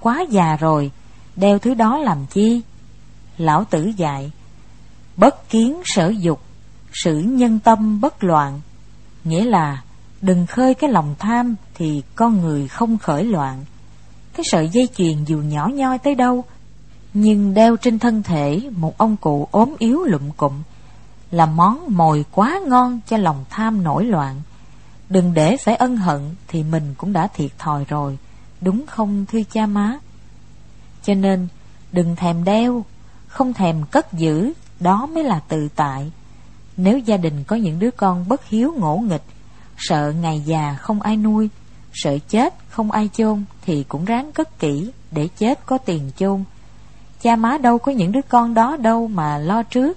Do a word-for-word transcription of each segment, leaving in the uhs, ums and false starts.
quá già rồi, đeo thứ đó làm chi? Lão Tử dạy: bất kiến sở dục, sử nhân tâm bất loạn. Nghĩa là đừng khơi cái lòng tham thì con người không khởi loạn. Cái sợi dây chuyền dù nhỏ nhoi tới đâu, nhưng đeo trên thân thể một ông cụ ốm yếu lụm cụm là món mồi quá ngon cho lòng tham nổi loạn. Đừng để phải ân hận thì mình cũng đã thiệt thòi rồi, đúng không thưa cha má? Cho nên đừng thèm đeo, không thèm cất giữ, đó mới là tự tại. Nếu gia đình có những đứa con bất hiếu ngỗ nghịch, sợ ngày già không ai nuôi, sợ chết không ai chôn, thì cũng ráng cất kỹ để chết có tiền chôn. Cha má đâu có những đứa con đó đâu mà lo trước.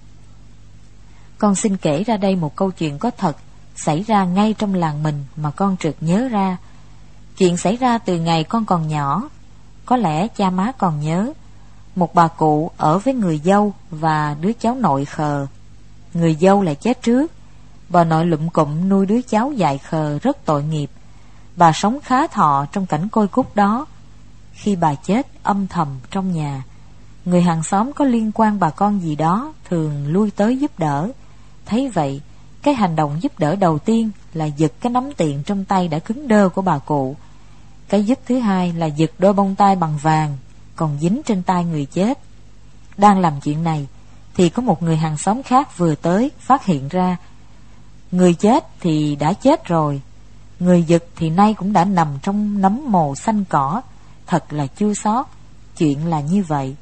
Con xin kể ra đây một câu chuyện có thật, xảy ra ngay trong làng mình mà con chợt nhớ ra. Chuyện xảy ra từ ngày con còn nhỏ, có lẽ cha má còn nhớ. Một bà cụ ở với người dâu và đứa cháu nội khờ. Người dâu lại chết trước, bà nội lụm cụm nuôi đứa cháu dại khờ rất tội nghiệp. Bà sống khá thọ trong cảnh côi cút đó. Khi bà chết âm thầm trong nhà, người hàng xóm có liên quan bà con gì đó thường lui tới giúp đỡ. Thấy vậy, cái hành động giúp đỡ đầu tiên là giật cái nắm tiền trong tay đã cứng đơ của bà cụ. Cái giúp thứ hai là giật đôi bông tai bằng vàng còn dính trên tay người chết. Đang làm chuyện này thì có một người hàng xóm khác vừa tới phát hiện ra. Người chết thì đã chết rồi, người giật thì nay cũng đã nằm trong nấm mồ xanh cỏ. Thật là chua xót. Chuyện là như vậy.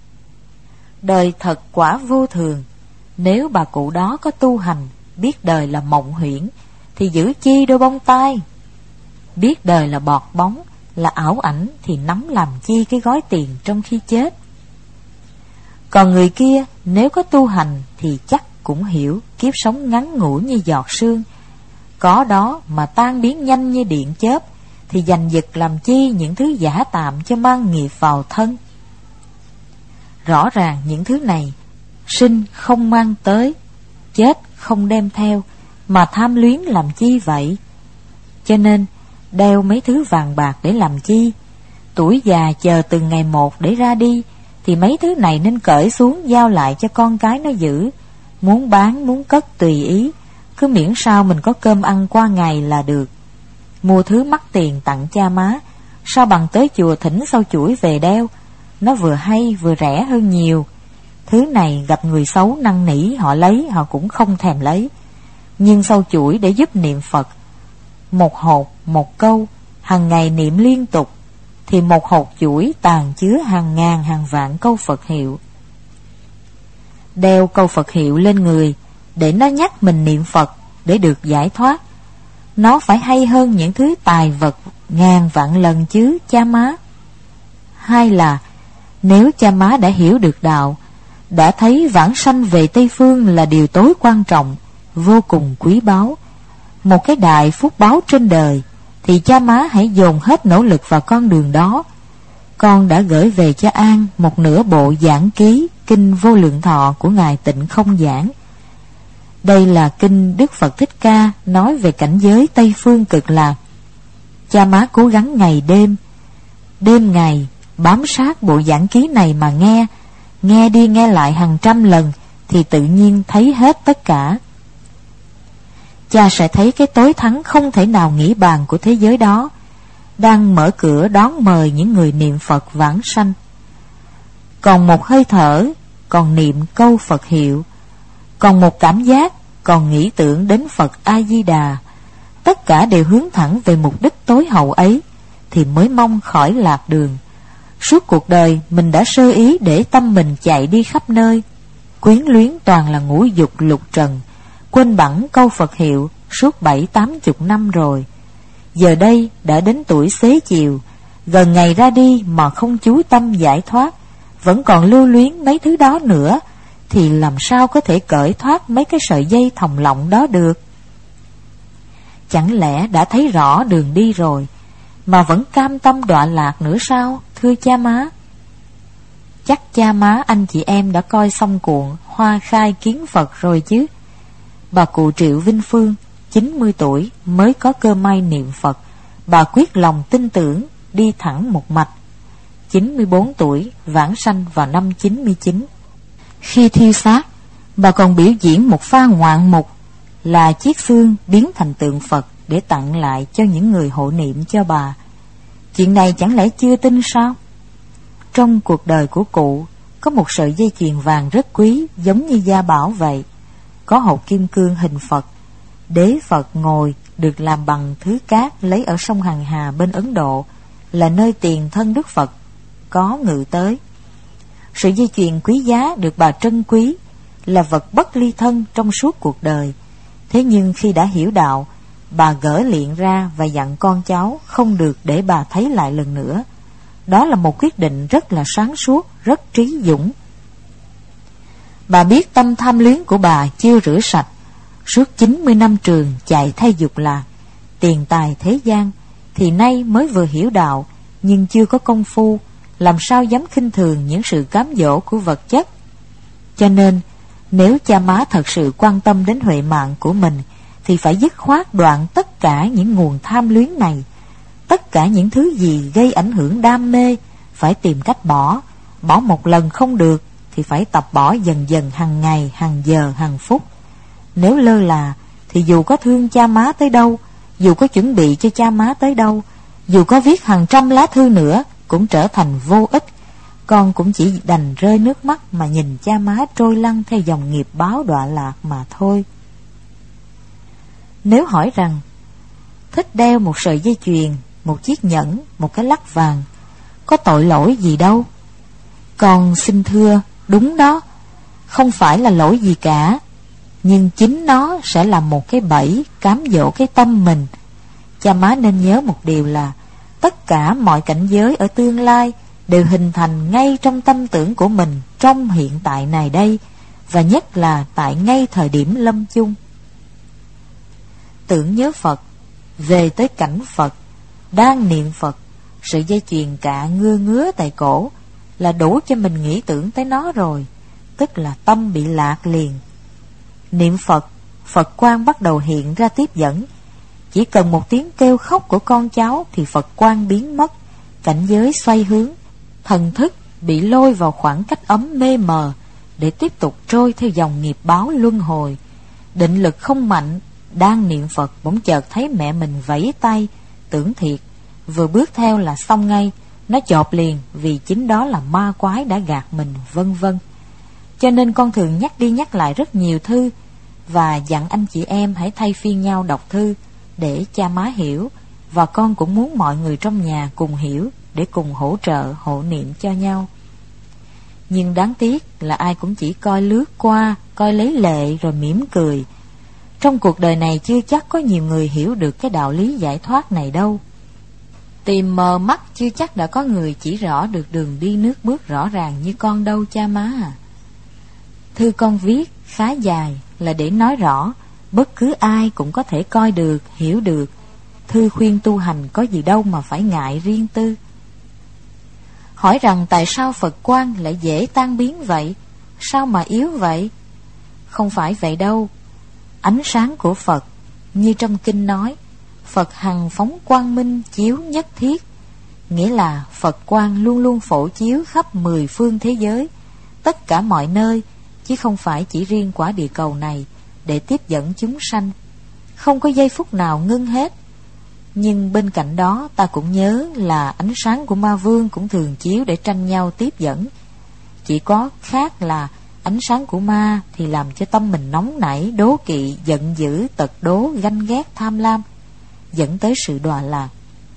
Đời thật quả vô thường. Nếu bà cụ đó có tu hành, biết đời là mộng huyễn, thì giữ chi đôi bông tai? Biết đời là bọt bóng, là ảo ảnh, thì nắm làm chi cái gói tiền trong khi chết? Còn người kia nếu có tu hành thì chắc cũng hiểu kiếp sống ngắn ngủi như giọt sương, có đó mà tan biến nhanh như điện chớp, thì giành giật làm chi những thứ giả tạm cho mang nghiệp vào thân. Rõ ràng những thứ này sinh không mang tới, chết không đem theo, mà tham luyến làm chi vậy? Cho nên đeo mấy thứ vàng bạc để làm chi? Tuổi già chờ từng ngày một để ra đi, thì mấy thứ này nên cởi xuống giao lại cho con cái nó giữ. Muốn bán muốn cất tùy ý, cứ miễn sao mình có cơm ăn qua ngày là được. Mua thứ mắc tiền tặng cha má, sao bằng tới chùa thỉnh sau chuỗi về đeo? Nó vừa hay vừa rẻ hơn nhiều. Thứ này gặp người xấu năn nỉ họ lấy, họ cũng không thèm lấy. Nhưng sau chuỗi để giúp niệm Phật, một hột một câu hàng ngày niệm liên tục, thì một hột chuỗi tàn chứa hàng ngàn hàng vạn câu Phật hiệu. Đeo câu Phật hiệu lên người để nó nhắc mình niệm Phật để được giải thoát. Nó phải hay hơn những thứ tài vật ngàn vạn lần chứ cha má. Hai là nếu cha má đã hiểu được đạo, đã thấy vãng sanh về Tây Phương là điều tối quan trọng, vô cùng quý báu, một cái đại phúc báo trên đời, thì cha má hãy dồn hết nỗ lực vào con đường đó. Con đã gửi về cho An một nửa bộ giảng ký Kinh Vô Lượng Thọ của Ngài Tịnh Không Giảng. Đây là kinh Đức Phật Thích Ca nói về cảnh giới Tây Phương Cực Lạc. Cha má cố gắng ngày đêm, đêm ngày bám sát bộ giảng ký này mà nghe, nghe đi nghe lại hàng trăm lần, thì tự nhiên thấy hết tất cả. Cha sẽ thấy cái tối thắng không thể nào nghĩ bàn của thế giới đó đang mở cửa đón mời những người niệm Phật vãng sanh. Còn một hơi thở, còn niệm câu Phật hiệu, còn một cảm giác, còn nghĩ tưởng đến Phật A-di-đà, tất cả đều hướng thẳng về mục đích tối hậu ấy, thì mới mong khỏi lạc đường. Suốt cuộc đời mình đã sơ ý để tâm mình chạy đi khắp nơi, quyến luyến toàn là ngũ dục lục trần, quên bẵng câu Phật hiệu suốt bảy tám chục năm rồi. Giờ đây đã đến tuổi xế chiều, gần ngày ra đi mà không chú tâm giải thoát, vẫn còn lưu luyến mấy thứ đó nữa, thì làm sao có thể cởi thoát mấy cái sợi dây thòng lọng đó được? Chẳng lẽ đã thấy rõ đường đi rồi mà vẫn cam tâm đọa lạc nữa sao, thưa cha má? Chắc cha má anh chị em đã coi xong cuộn Hoa Khai Kiến Phật rồi chứ. Bà cụ Triệu Vinh Phương chín mươi tuổi mới có cơ may niệm Phật. Bà quyết lòng tin tưởng, đi thẳng một mạch. chín mươi bốn tuổi, vãng sanh vào năm chín mươi chín. Khi thiêu xác, bà còn biểu diễn một pha ngoạn mục là chiếc xương biến thành tượng Phật để tặng lại cho những người hộ niệm cho bà. Chuyện này chẳng lẽ chưa tin sao? Trong cuộc đời của cụ có một sợi dây chuyền vàng rất quý, giống như gia bảo vậy, có hột kim cương hình Phật. Đế Phật ngồi được làm bằng thứ cát lấy ở sông Hằng Hà bên Ấn Độ, là nơi tiền thân Đức Phật có ngự tới. Sợi dây chuyền quý giá được bà trân quý, là vật bất ly thân trong suốt cuộc đời. Thế nhưng khi đã hiểu đạo, bà gỡ liệng ra và dặn con cháu không được để bà thấy lại lần nữa. Đó là một quyết định rất là sáng suốt, rất trí dũng. Bà biết tâm tham luyến của bà chưa rửa sạch. Suốt chín mươi năm trường chạy theo dục lạc, tiền tài thế gian, thì nay mới vừa hiểu đạo, nhưng chưa có công phu, làm sao dám khinh thường những sự cám dỗ của vật chất. Cho nên, nếu cha má thật sự quan tâm đến huệ mạng của mình, thì phải dứt khoát đoạn tất cả những nguồn tham luyến này. Tất cả những thứ gì gây ảnh hưởng đam mê phải tìm cách bỏ. Bỏ một lần không được thì phải tập bỏ dần dần, hàng ngày, hàng giờ, hàng phút. Nếu lơ là thì dù có thương cha má tới đâu, dù có chuẩn bị cho cha má tới đâu, dù có viết hàng trăm lá thư nữa, cũng trở thành vô ích. Con cũng chỉ đành rơi nước mắt mà nhìn cha má trôi lăn theo dòng nghiệp báo đọa lạc mà thôi. Nếu hỏi rằng thích đeo một sợi dây chuyền, một chiếc nhẫn, một cái lắc vàng, có tội lỗi gì đâu? Con xin thưa, đúng đó, không phải là lỗi gì cả. Nhưng chính nó sẽ là một cái bẫy cám dỗ cái tâm mình. Cha má nên nhớ một điều là tất cả mọi cảnh giới ở tương lai đều hình thành ngay trong tâm tưởng của mình trong hiện tại này đây, và nhất là tại ngay thời điểm lâm chung. Tưởng nhớ Phật, về tới cảnh Phật, đang niệm Phật, sự dây chuyền cạ ngưa ngứa tại cổ là đủ cho mình nghĩ tưởng tới nó rồi, tức là tâm bị lạc liền. Niệm Phật, Phật quang bắt đầu hiện ra tiếp dẫn. Chỉ cần một tiếng kêu khóc của con cháu thì Phật quang biến mất, cảnh giới xoay hướng, thần thức bị lôi vào khoảng cách ấm mê mờ để tiếp tục trôi theo dòng nghiệp báo luân hồi. Định lực không mạnh, đang niệm Phật bỗng chợt thấy mẹ mình vẫy tay, tưởng thiệt, vừa bước theo là xong ngay, nó chộp liền vì chính đó là ma quái đã gạt mình, vân vân. Cho nên con thường nhắc đi nhắc lại rất nhiều thư, và dặn anh chị em hãy thay phiên nhau đọc thư để cha má hiểu, và con cũng muốn mọi người trong nhà cùng hiểu để cùng hỗ trợ hộ niệm cho nhau. Nhưng đáng tiếc là ai cũng chỉ coi lướt qua, coi lấy lệ rồi mỉm cười. Trong cuộc đời này chưa chắc có nhiều người hiểu được cái đạo lý giải thoát này đâu. Tìm mờ mắt chưa chắc đã có người chỉ rõ được đường đi nước bước rõ ràng như con đâu cha má à. Thư con viết khá dài là để nói rõ bất cứ ai cũng có thể coi được, hiểu được. Thư khuyên tu hành có gì đâu mà phải ngại riêng tư. Hỏi rằng tại sao Phật quang lại dễ tan biến vậy? Sao mà yếu vậy? Không phải vậy đâu. Ánh sáng của Phật, như trong kinh nói, Phật hằng phóng quang minh chiếu nhất thiết, nghĩa là Phật quang luôn luôn phổ chiếu khắp mười phương thế giới, tất cả mọi nơi, chứ không phải chỉ riêng quả địa cầu này, để tiếp dẫn chúng sanh. Không có giây phút nào ngưng hết. Nhưng bên cạnh đó ta cũng nhớ là ánh sáng của ma vương cũng thường chiếu để tranh nhau tiếp dẫn. Chỉ có khác là ánh sáng của ma thì làm cho tâm mình nóng nảy, đố kỵ, giận dữ, tật đố, ganh ghét, tham lam, dẫn tới sự đọa lạc.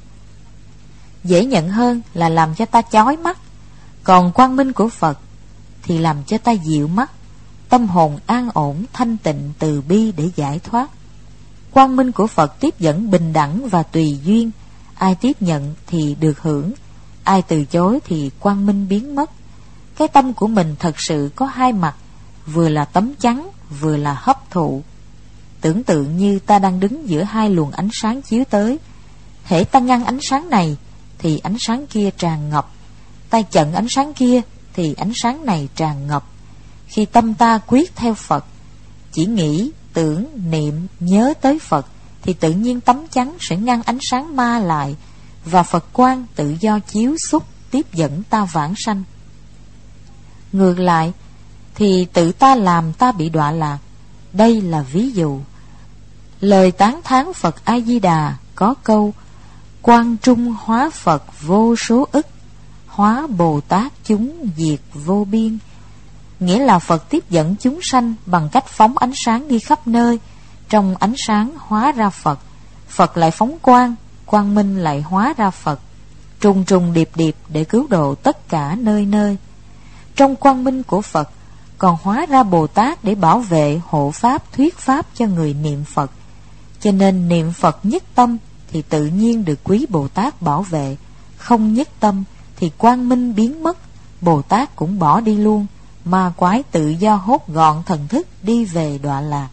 Dễ nhận hơn là làm cho ta chói mắt. Còn quang minh của Phật thì làm cho ta dịu mắt, tâm hồn an ổn, thanh tịnh, từ bi để giải thoát. Quang minh của Phật tiếp dẫn bình đẳng và tùy duyên. Ai tiếp nhận thì được hưởng, ai từ chối thì quang minh biến mất. Cái tâm của mình thật sự có hai mặt, vừa là tấm chắn, vừa là hấp thụ. Tưởng tượng như ta đang đứng giữa hai luồng ánh sáng chiếu tới. Hễ ta ngăn ánh sáng này thì ánh sáng kia tràn ngập, ta chặn ánh sáng kia thì ánh sáng này tràn ngập. Khi tâm ta quyết theo Phật, chỉ nghĩ, tưởng, niệm, nhớ tới Phật, thì tự nhiên tấm chắn sẽ ngăn ánh sáng ma lại, và Phật quang tự do chiếu xuất, tiếp dẫn ta vãng sanh. Ngược lại thì tự ta làm ta bị đọa lạc. Đây là ví dụ. Lời tán thán Phật A Di Đà có câu: Quang trung hóa Phật vô số ức, hóa Bồ Tát chúng diệt vô biên. Nghĩa là Phật tiếp dẫn chúng sanh bằng cách phóng ánh sáng đi khắp nơi. Trong ánh sáng hóa ra Phật, Phật lại phóng quang, quang minh lại hóa ra Phật, trùng trùng điệp điệp để cứu độ tất cả nơi nơi. Trong quang minh của Phật còn hóa ra Bồ Tát để bảo vệ, hộ pháp, thuyết pháp cho người niệm Phật. Cho nên niệm Phật nhất tâm thì tự nhiên được quý Bồ Tát bảo vệ. Không nhất tâm thì quang minh biến mất, Bồ Tát cũng bỏ đi luôn, ma quái tự do hốt gọn thần thức đi về đọa lạc.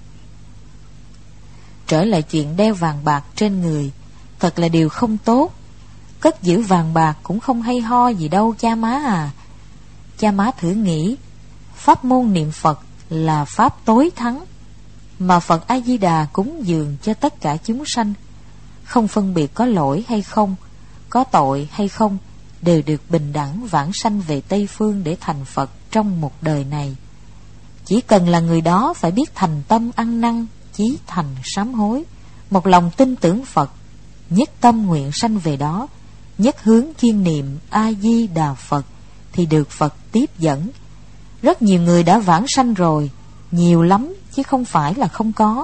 Trở lại chuyện đeo vàng bạc trên người, thật là điều không tốt. Cất giữ vàng bạc cũng không hay ho gì đâu cha má à. Cha má thử nghĩ, pháp môn niệm Phật là pháp tối thắng, mà Phật A Di Đà cúng dường cho tất cả chúng sanh, không phân biệt có lỗi hay không, có tội hay không, đều được bình đẳng vãng sanh về Tây Phương để thành Phật trong một đời này. Chỉ cần là người đó phải biết thành tâm ăn năn, chí thành sám hối, một lòng tin tưởng Phật, nhất tâm nguyện sanh về đó, nhất hướng chuyên niệm A Di Đà Phật, thì được Phật tiếp dẫn. Rất nhiều người đã vãng sanh rồi, nhiều lắm chứ không phải là không có.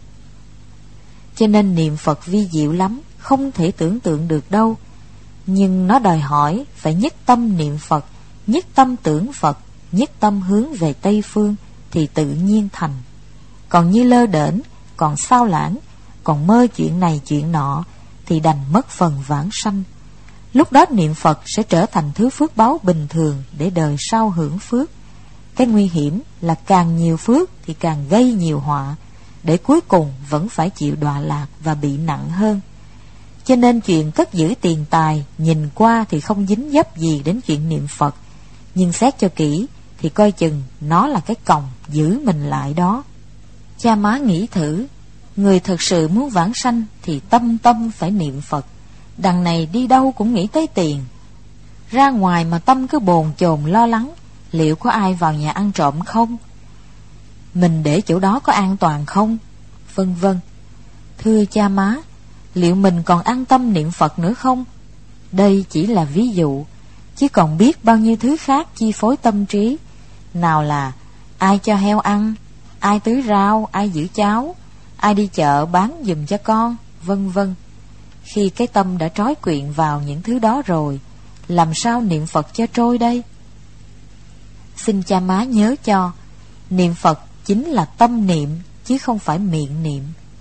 Cho nên niệm Phật vi diệu lắm, không thể tưởng tượng được đâu. Nhưng nó đòi hỏi phải nhất tâm niệm Phật, nhất tâm tưởng Phật, nhất tâm hướng về Tây Phương thì tự nhiên thành. Còn như lơ đễnh, còn sao lãng, còn mơ chuyện này chuyện nọ thì đành mất phần vãng sanh. Lúc đó niệm Phật sẽ trở thành thứ phước báo bình thường để đời sau hưởng phước. Cái nguy hiểm là càng nhiều phước thì càng gây nhiều họa, để cuối cùng vẫn phải chịu đọa lạc và bị nặng hơn. Cho nên chuyện cất giữ tiền tài nhìn qua thì không dính dấp gì đến chuyện niệm Phật, nhưng xét cho kỹ thì coi chừng nó là cái còng giữ mình lại đó. Cha má nghĩ thử, người thật sự muốn vãng sanh thì tâm tâm phải niệm Phật. Đằng này đi đâu cũng nghĩ tới tiền, ra ngoài mà tâm cứ bồn chồn lo lắng, liệu có ai vào nhà ăn trộm không? Mình để chỗ đó có an toàn không? Vân vân. Thưa cha má, liệu mình còn an tâm niệm Phật nữa không? Đây chỉ là ví dụ, chứ còn biết bao nhiêu thứ khác chi phối tâm trí. Nào là ai cho heo ăn, ai tưới rau, ai giữ cháo, ai đi chợ bán giùm cho con, vân vân. Khi cái tâm đã trói quyện vào những thứ đó rồi, làm sao niệm Phật cho trôi đây? Xin cha má nhớ cho, niệm Phật chính là tâm niệm chứ không phải miệng niệm.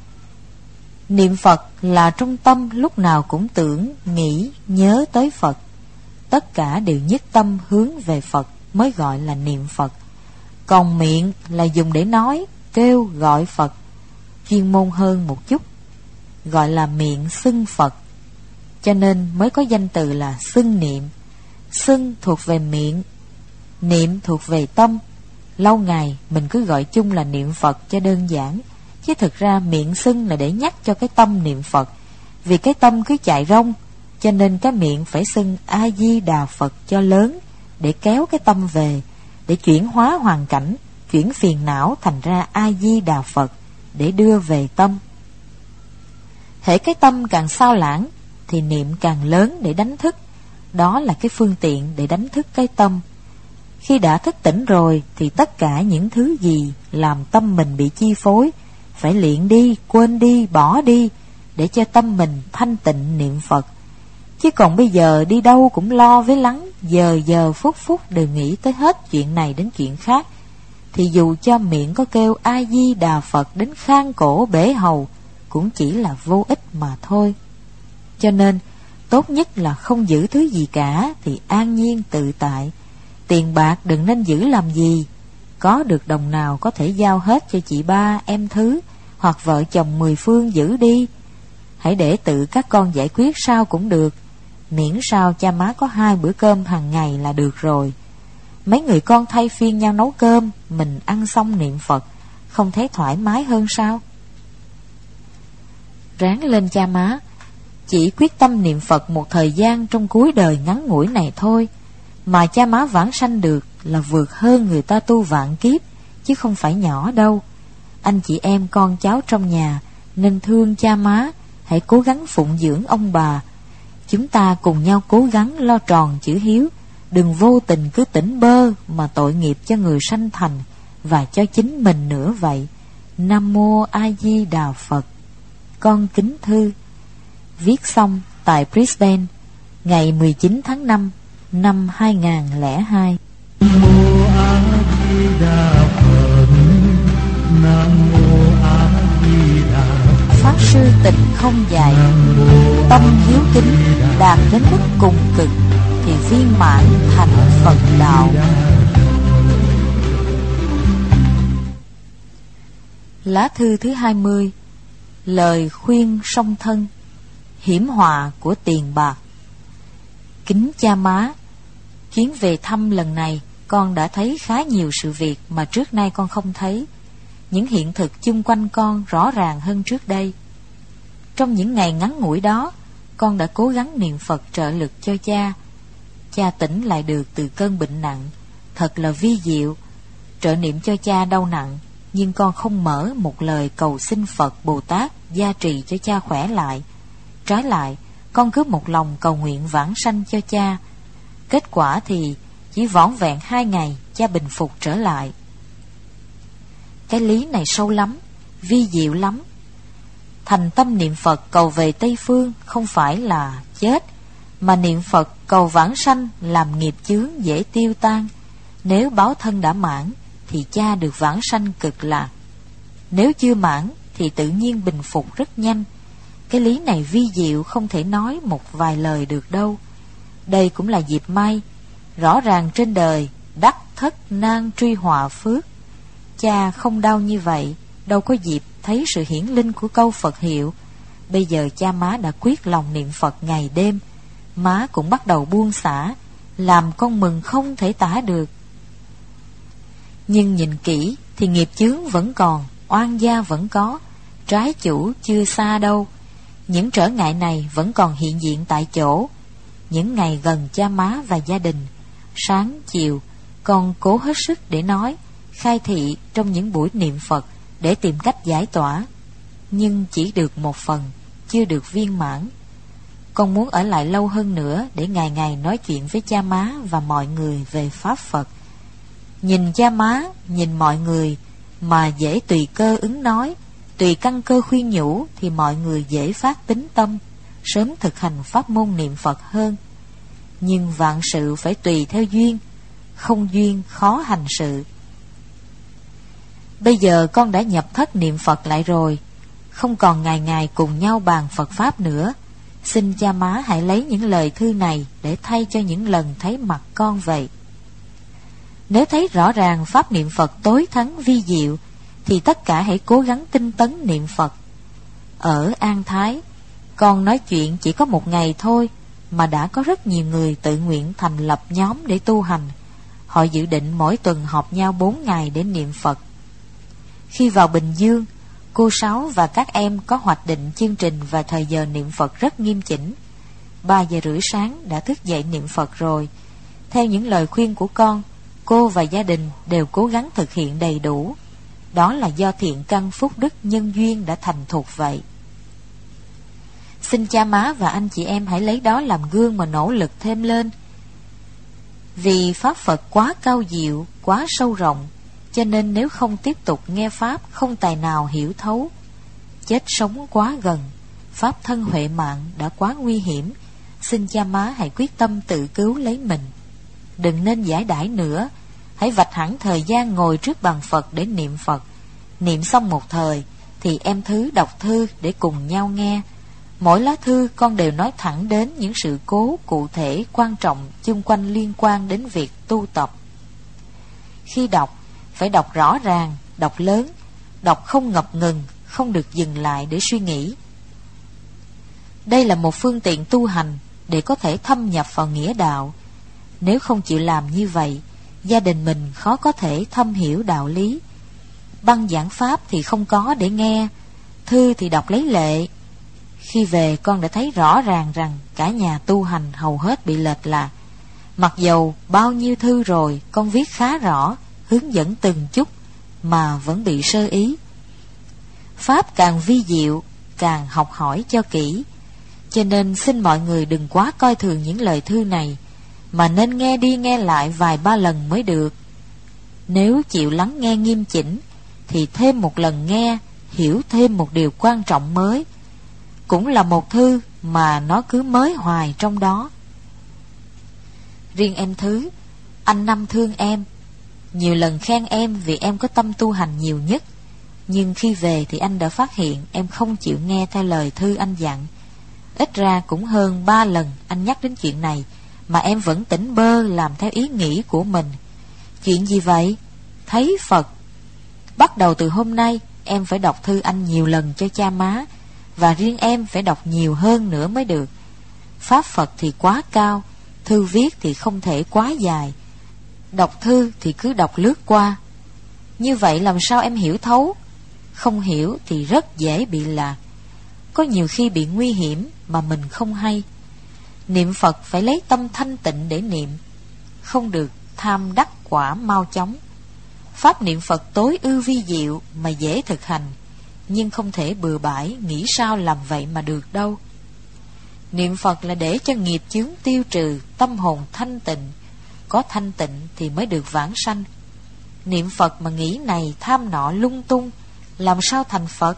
Niệm Phật là trong tâm lúc nào cũng tưởng, nghĩ, nhớ tới Phật. Tất cả đều nhất tâm hướng về Phật mới gọi là niệm Phật. Còn miệng là dùng để nói, kêu gọi Phật, chuyên môn hơn một chút, gọi là miệng xưng Phật. Cho nên mới có danh từ là xưng niệm. Xưng thuộc về miệng, niệm thuộc về tâm. Lâu ngày mình cứ gọi chung là niệm Phật cho đơn giản, chứ thực ra miệng xưng là để nhắc cho cái tâm niệm Phật. Vì cái tâm cứ chạy rông, cho nên cái miệng phải xưng A Di Đà Phật cho lớn, để kéo cái tâm về, để chuyển hóa hoàn cảnh, chuyển phiền não thành ra A Di Đà Phật, để đưa về tâm. Hễ cái tâm càng sao lãng thì niệm càng lớn để đánh thức. Đó là cái phương tiện để đánh thức cái tâm. Khi đã thức tỉnh rồi thì tất cả những thứ gì làm tâm mình bị chi phối phải luyện đi, quên đi, bỏ đi, để cho tâm mình thanh tịnh niệm Phật. Chứ còn bây giờ đi đâu cũng lo với lắng, giờ giờ phút phút đều nghĩ tới hết chuyện này đến chuyện khác, thì dù cho miệng có kêu A Di Đà Phật đến khang cổ bể hầu cũng chỉ là vô ích mà thôi. Cho nên tốt nhất là không giữ thứ gì cả thì an nhiên tự tại. Tiền bạc đừng nên giữ làm gì. Có được đồng nào có thể giao hết cho chị ba, em thứ, hoặc vợ chồng mười phương giữ đi. Hãy để tự các con giải quyết sao cũng được, miễn sao cha má có hai bữa cơm hàng ngày là được rồi. Mấy người con thay phiên nhau nấu cơm, mình ăn xong niệm Phật, không thấy thoải mái hơn sao? Ráng lên cha má, chỉ quyết tâm niệm Phật một thời gian trong cuối đời ngắn ngủi này thôi, mà cha má vãng sanh được là vượt hơn người ta tu vạn kiếp, chứ không phải nhỏ đâu. Anh chị em con cháu trong nhà nên thương cha má, hãy cố gắng phụng dưỡng ông bà. Chúng ta cùng nhau cố gắng lo tròn chữ hiếu, đừng vô tình cứ tỉnh bơ mà tội nghiệp cho người sanh thành và cho chính mình nữa vậy. Nam Mô A Di Đà Phật. Con kính thư. Viết xong tại Brisbane ngày mười chín tháng năm năm hai nghìn không trăm lẻ hai. Nam Mô A Di Đà Phật. Nam Mô A Di Đà Phật. Pháp sư Tịnh Không dạy, tâm hiếu kính đạt đến mức cùng cực thì viên mãn thành Phật đạo. Lá thư thứ hai mươi. Lời khuyên song thân. Hiểm họa của tiền bạc. Kính cha má, chuyến về thăm lần này con đã thấy khá nhiều sự việc mà trước nay con không thấy. Những hiện thực chung quanh con rõ ràng hơn trước đây. Trong những ngày ngắn ngủi đó, con đã cố gắng niệm Phật trợ lực cho cha. Cha tỉnh lại được từ cơn bệnh nặng, thật là vi diệu. Trợ niệm cho cha đau nặng, nhưng con không mở một lời cầu xin Phật Bồ Tát gia trì cho cha khỏe lại. Trái lại, con cứ một lòng cầu nguyện vãng sanh cho cha. Kết quả thì chỉ vỏn vẹn hai ngày cha bình phục trở lại. Cái lý này sâu lắm, vi diệu lắm. Thành tâm niệm Phật cầu về Tây Phương không phải là chết, mà niệm Phật cầu vãng sanh làm nghiệp chướng dễ tiêu tan. Nếu báo thân đã mãn thì cha được vãng sanh cực lạc. Nếu chưa mãn thì tự nhiên bình phục rất nhanh. Cái lý này vi diệu không thể nói một vài lời được đâu. Đây cũng là dịp may. Rõ ràng trên đời đắc thất nan truy họa phước. Cha không đau như vậy, đâu có dịp thấy sự hiển linh của câu Phật hiệu. Bây giờ cha má đã quyết lòng niệm Phật ngày đêm. Má cũng bắt đầu buông xả, làm con mừng không thể tả được. Nhưng nhìn kỹ thì nghiệp chướng vẫn còn, oan gia vẫn có, trái chủ chưa xa đâu. Những trở ngại này vẫn còn hiện diện tại chỗ. Những ngày gần cha má và gia đình, sáng chiều con cố hết sức để nói, khai thị trong những buổi niệm Phật để tìm cách giải tỏa. Nhưng chỉ được một phần, chưa được viên mãn. Con muốn ở lại lâu hơn nữa để ngày ngày nói chuyện với cha má và mọi người về Pháp Phật. Nhìn cha má, nhìn mọi người mà dễ tùy cơ ứng nói, tùy căn cơ khuyên nhủ thì mọi người dễ phát tín tâm, sớm thực hành pháp môn niệm Phật hơn. Nhưng vạn sự phải tùy theo duyên, không duyên khó hành sự. Bây giờ con đã nhập thất niệm Phật lại rồi, không còn ngày ngày cùng nhau bàn Phật Pháp nữa. Xin cha má hãy lấy những lời thư này để thay cho những lần thấy mặt con vậy. Nếu thấy rõ ràng Pháp niệm Phật tối thắng vi diệu, thì tất cả hãy cố gắng tinh tấn niệm Phật. Ở An Thái, con nói chuyện chỉ có một ngày thôi, mà đã có rất nhiều người tự nguyện thành lập nhóm để tu hành. Họ dự định mỗi tuần họp nhau bốn ngày để niệm Phật. Khi vào Bình Dương, cô Sáu và các em có hoạch định chương trình và thời giờ niệm Phật rất nghiêm chỉnh. Ba giờ rưỡi sáng đã thức dậy niệm Phật rồi. Theo những lời khuyên của con, cô và gia đình đều cố gắng thực hiện đầy đủ. Đó là do thiện căn phúc đức nhân duyên đã thành thục vậy. Xin cha má và anh chị em hãy lấy đó làm gương mà nỗ lực thêm lên. Vì Pháp Phật quá cao diệu, quá sâu rộng, cho nên nếu không tiếp tục nghe Pháp, không tài nào hiểu thấu. Chết sống quá gần, Pháp thân huệ mạng đã quá nguy hiểm. Xin cha má hãy quyết tâm tự cứu lấy mình. Đừng nên giải đãi nữa. Hãy vạch hẳn thời gian ngồi trước bàn Phật để niệm Phật. Niệm xong một thời thì em Thứ đọc thư để cùng nhau nghe. Mỗi lá thư con đều nói thẳng đến những sự cố cụ thể quan trọng chung quanh liên quan đến việc tu tập. Khi đọc, phải đọc rõ ràng, đọc lớn, đọc không ngập ngừng, không được dừng lại để suy nghĩ. Đây là một phương tiện tu hành để có thể thâm nhập vào nghĩa đạo. Nếu không chịu làm như vậy, gia đình mình khó có thể thâm hiểu đạo lý. Băng giảng pháp thì không có để nghe, thư thì đọc lấy lệ. Khi về con đã thấy rõ ràng rằng cả nhà tu hành hầu hết bị lệch lạc. Mặc dầu bao nhiêu thư rồi con viết khá rõ, hướng dẫn từng chút, mà vẫn bị sơ ý. Pháp càng vi diệu, càng học hỏi cho kỹ. Cho nên xin mọi người đừng quá coi thường những lời thư này, mà nên nghe đi nghe lại vài ba lần mới được. Nếu chịu lắng nghe nghiêm chỉnh, thì thêm một lần nghe, hiểu thêm một điều quan trọng mới. Cũng là một thư mà nó cứ mới hoài trong đó. Riêng em Thứ, anh Năm thương em, nhiều lần khen em vì em có tâm tu hành nhiều nhất. Nhưng khi về thì anh đã phát hiện em không chịu nghe theo lời thư anh dặn. Ít ra cũng hơn ba lần anh nhắc đến chuyện này, mà em vẫn tỉnh bơ làm theo ý nghĩ của mình. Chuyện gì vậy? Thấy Phật. Bắt đầu từ hôm nay, em phải đọc thư anh nhiều lần cho cha má, và riêng em phải đọc nhiều hơn nữa mới được. Pháp Phật thì quá cao, thư viết thì không thể quá dài. Đọc thư thì cứ đọc lướt qua. Như vậy làm sao em hiểu thấu? Không hiểu thì rất dễ bị lạc. Có nhiều khi bị nguy hiểm mà mình không hay. Niệm Phật phải lấy tâm thanh tịnh để niệm, không được tham đắc quả mau chóng. Pháp niệm Phật tối ưu vi diệu mà dễ thực hành, nhưng không thể bừa bãi nghĩ sao làm vậy mà được đâu. Niệm Phật là để cho nghiệp chướng tiêu trừ, tâm hồn thanh tịnh. Có thanh tịnh thì mới được vãng sanh. Niệm Phật mà nghĩ này tham nọ lung tung, làm sao thành Phật?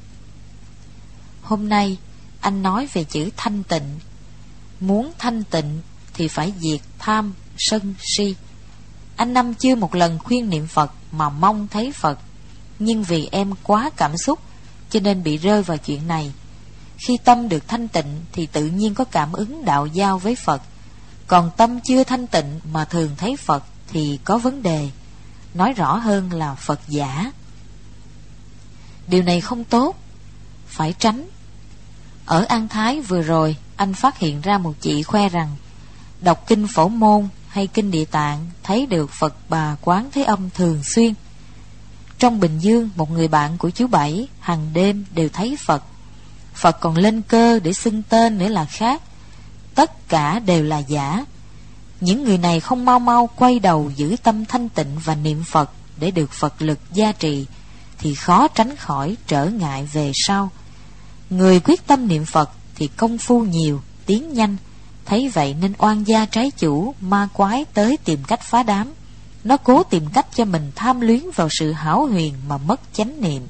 Hôm nay anh nói về chữ thanh tịnh. Muốn thanh tịnh thì phải diệt tham, sân, si. Anh Năm chưa một lần khuyên niệm Phật mà mong thấy Phật, nhưng vì em quá cảm xúc cho nên bị rơi vào chuyện này. Khi tâm được thanh tịnh thì tự nhiên có cảm ứng đạo giao với Phật. Còn tâm chưa thanh tịnh mà thường thấy Phật thì có vấn đề. Nói rõ hơn là Phật giả. Điều này không tốt, phải tránh. Ở An Thái vừa rồi, anh phát hiện ra một chị khoe rằng đọc kinh Phổ Môn hay kinh Địa Tạng thấy được Phật Bà Quán Thế Âm thường xuyên. Trong Bình Dương, một người bạn của chú Bảy hàng đêm đều thấy Phật. Phật còn lên cơ để xưng tên nữa là khác. Tất cả đều là giả. Những người này không mau mau quay đầu giữ tâm thanh tịnh và niệm Phật để được Phật lực gia trì, thì khó tránh khỏi trở ngại về sau. Người quyết tâm niệm Phật thì công phu nhiều, tiến nhanh. Thấy vậy nên oan gia trái chủ, ma quái tới tìm cách phá đám. Nó cố tìm cách cho mình tham luyến vào sự hão huyền mà mất chánh niệm.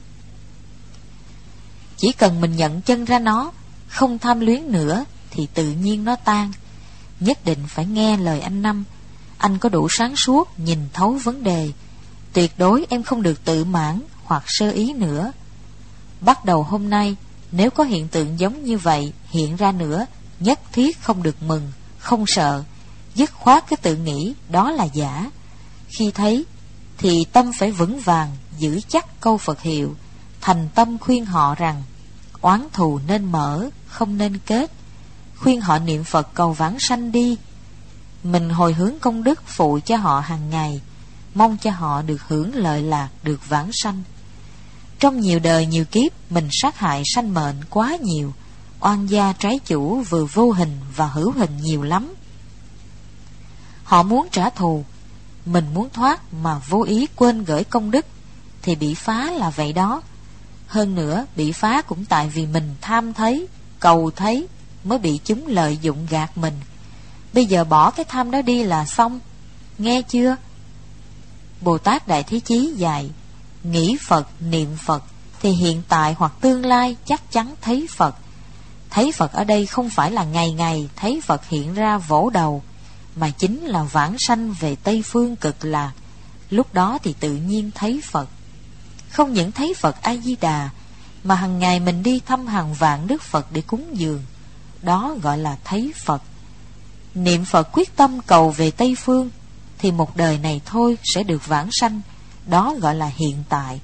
Chỉ cần mình nhận chân ra nó, không tham luyến nữa, thì tự nhiên nó tan. Nhất định phải nghe lời anh Năm. Anh có đủ sáng suốt, nhìn thấu vấn đề. Tuyệt đối em không được tự mãn hoặc sơ ý nữa. Bắt đầu hôm nay, nếu có hiện tượng giống như vậy hiện ra nữa, nhất thiết không được mừng, không sợ. Dứt khoát cái tự nghĩ đó là giả. Khi thấy thì tâm phải vững vàng, giữ chắc câu Phật hiệu, thành tâm khuyên họ rằng oán thù nên mở, không nên kết. Khuyên họ niệm Phật cầu vãng sanh đi. Mình hồi hướng công đức phụ cho họ hàng ngày, mong cho họ được hưởng lợi lạc, được vãng sanh. Trong nhiều đời nhiều kiếp, mình sát hại sanh mệnh quá nhiều. Oan gia trái chủ vừa vô hình và hữu hình nhiều lắm. Họ muốn trả thù, mình muốn thoát mà vô ý quên gửi công đức, thì bị phá là vậy đó. Hơn nữa, bị phá cũng tại vì mình tham thấy, cầu thấy, mới bị chúng lợi dụng gạt mình. Bây giờ bỏ cái tham đó đi là xong. Nghe chưa? Bồ Tát Đại Thế Chí dạy, nghĩ Phật, niệm Phật thì hiện tại hoặc tương lai chắc chắn thấy Phật. Thấy Phật ở đây không phải là ngày ngày thấy Phật hiện ra vỗ đầu, mà chính là vãng sanh về Tây Phương Cực Lạc. Lúc đó thì tự nhiên thấy Phật. Không những thấy Phật A Di Đà, mà hàng ngày mình đi thăm hàng vạn Đức Phật để cúng dường. Đó gọi là thấy Phật. Niệm Phật quyết tâm cầu về Tây Phương, thì một đời này thôi sẽ được vãng sanh. Đó gọi là hiện tại.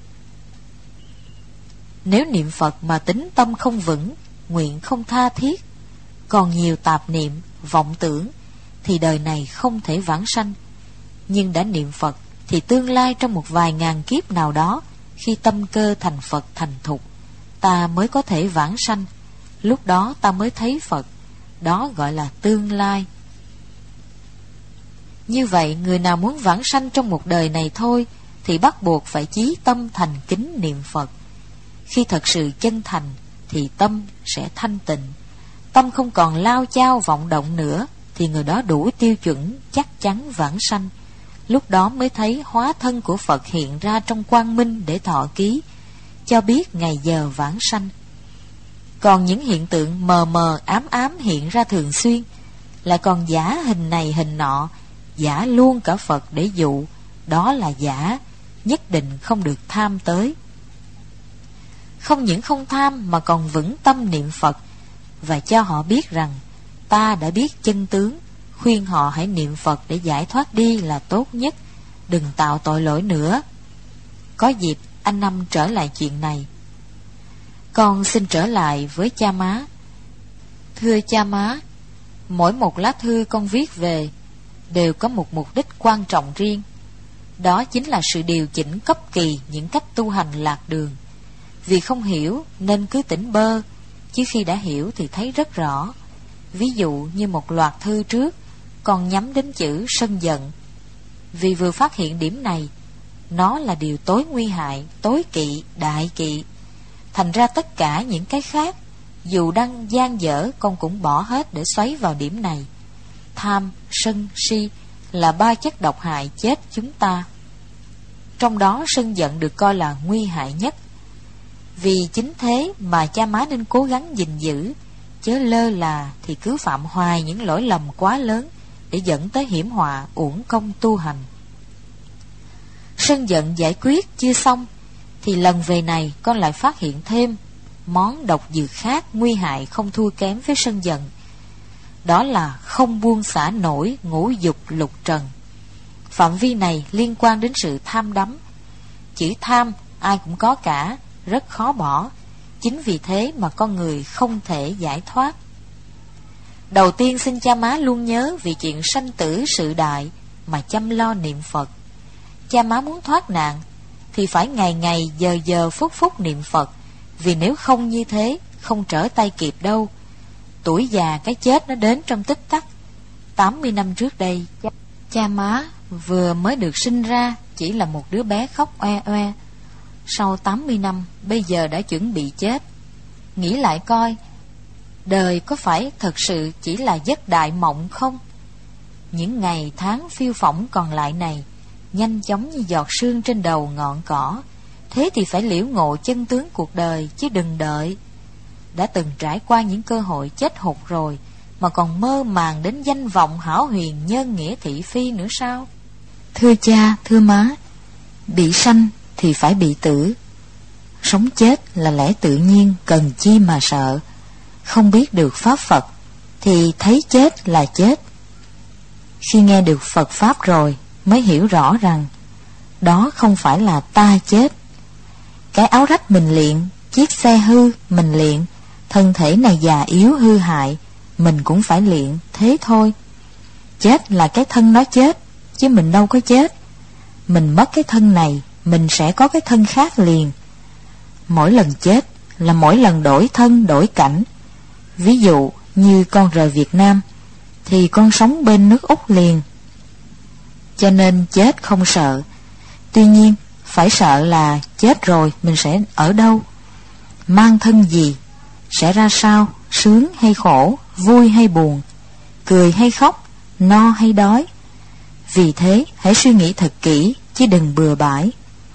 Nếu niệm Phật mà tính tâm không vững, nguyện không tha thiết, còn nhiều tạp niệm, vọng tưởng, thì đời này không thể vãng sanh. Nhưng đã niệm Phật thì tương lai trong một vài ngàn kiếp nào đó, khi tâm cơ thành Phật thành thục, ta mới có thể vãng sanh. lúc đó ta mới thấy Phật. Đó gọi là tương lai. Như vậy, người nào muốn vãng sanh trong một đời này thôi thì bắt buộc phải chí tâm thành kính niệm Phật. Khi thật sự chân thành thì tâm sẽ thanh tịnh. Tâm không còn lao chao vọng động nữa thì người đó đủ tiêu chuẩn chắc chắn vãng sanh. Lúc đó mới thấy hóa thân của Phật hiện ra trong quang minh để thọ ký, cho biết ngày giờ vãng sanh. Còn những hiện tượng mờ mờ ám ám hiện ra thường xuyên, lại còn giả hình này hình nọ, giả luôn cả Phật để dụ, đó là giả, nhất định không được tham tới. Không những không tham mà còn vững tâm niệm Phật, và cho họ biết rằng ta đã biết chân tướng, khuyên họ hãy niệm Phật để giải thoát đi là tốt nhất, đừng tạo tội lỗi nữa. Có dịp anh Năm trở lại chuyện này. Con xin trở lại với cha má. Thưa cha má, mỗi một lá thư con viết về đều có một mục đích quan trọng riêng. Đó chính là sự điều chỉnh cấp kỳ những cách tu hành lạc đường. Vì không hiểu nên cứ tỉnh bơ, chứ khi đã hiểu thì thấy rất rõ. Ví dụ như một loạt thư trước, con nhắm đến chữ sân giận. Vì vừa phát hiện điểm này, nó là điều tối nguy hại, tối kỵ, đại kỵ. Thành ra tất cả những cái khác, dù đang gian dở, con cũng bỏ hết để xoáy vào điểm này. Tham, sân, si là ba chất độc hại chết chúng ta. Trong đó sân giận được coi là nguy hại nhất. Vì chính thế mà cha má nên cố gắng gìn giữ, chớ lơ là thì cứ phạm hoài những lỗi lầm quá lớn để dẫn tới hiểm họa uổng công tu hành. Sân giận giải quyết chưa xong thì lần về này con lại phát hiện thêm món độc dược khác nguy hại không thua kém với sân giận. Đó là không buông xả nổi ngũ dục lục trần. Phạm vi này liên quan đến sự tham đắm. Chữ tham ai cũng có cả, rất khó bỏ. Chính vì thế mà con người không thể giải thoát. Đầu tiên xin cha má luôn nhớ vì chuyện sanh tử sự đại mà chăm lo niệm Phật. Cha má muốn thoát nạn thì phải ngày ngày giờ giờ phút phút niệm Phật. Vì nếu không như thế, không trở tay kịp đâu. Tuổi già cái chết nó đến trong tích tắc. Tám mươi năm trước đây, cha má vừa mới được sinh ra chỉ là một đứa bé khóc oe oe. Sau tám mươi năm, bây giờ đã chuẩn bị chết. Nghĩ lại coi, đời có phải thật sự chỉ là giấc đại mộng không? Những ngày tháng phiêu phỏng còn lại này nhanh chóng như giọt sương trên đầu ngọn cỏ. Thế thì phải liễu ngộ chân tướng cuộc đời, chứ đừng đợi. Đã từng trải qua những cơ hội chết hụt rồi mà còn mơ màng đến danh vọng hão huyền nhân nghĩa thị phi nữa sao? Thưa cha, thưa má, bị sanh thì phải bị tử. Sống chết là lẽ tự nhiên, cần chi mà sợ. Không biết được pháp Phật thì thấy chết là chết. Khi nghe được Phật pháp rồi mới hiểu rõ rằng đó không phải là ta chết. Cái áo rách mình liện, chiếc xe hư mình liện, thân thể này già yếu hư hại, mình cũng phải liện, thế thôi. Chết là cái thân nó chết, chứ mình đâu có chết. Mình mất cái thân này, mình sẽ có cái thân khác liền. Mỗi lần chết là mỗi lần đổi thân, đổi cảnh. Ví dụ như con rời Việt Nam thì con sống bên nước Úc liền. Cho nên chết không sợ. Tuy nhiên phải sợ là chết rồi mình sẽ ở đâu, mang thân gì, sẽ ra sao, sướng hay khổ, vui hay buồn, cười hay khóc, no hay đói. Vì thế hãy suy nghĩ thật kỹ, chứ đừng bừa bãi.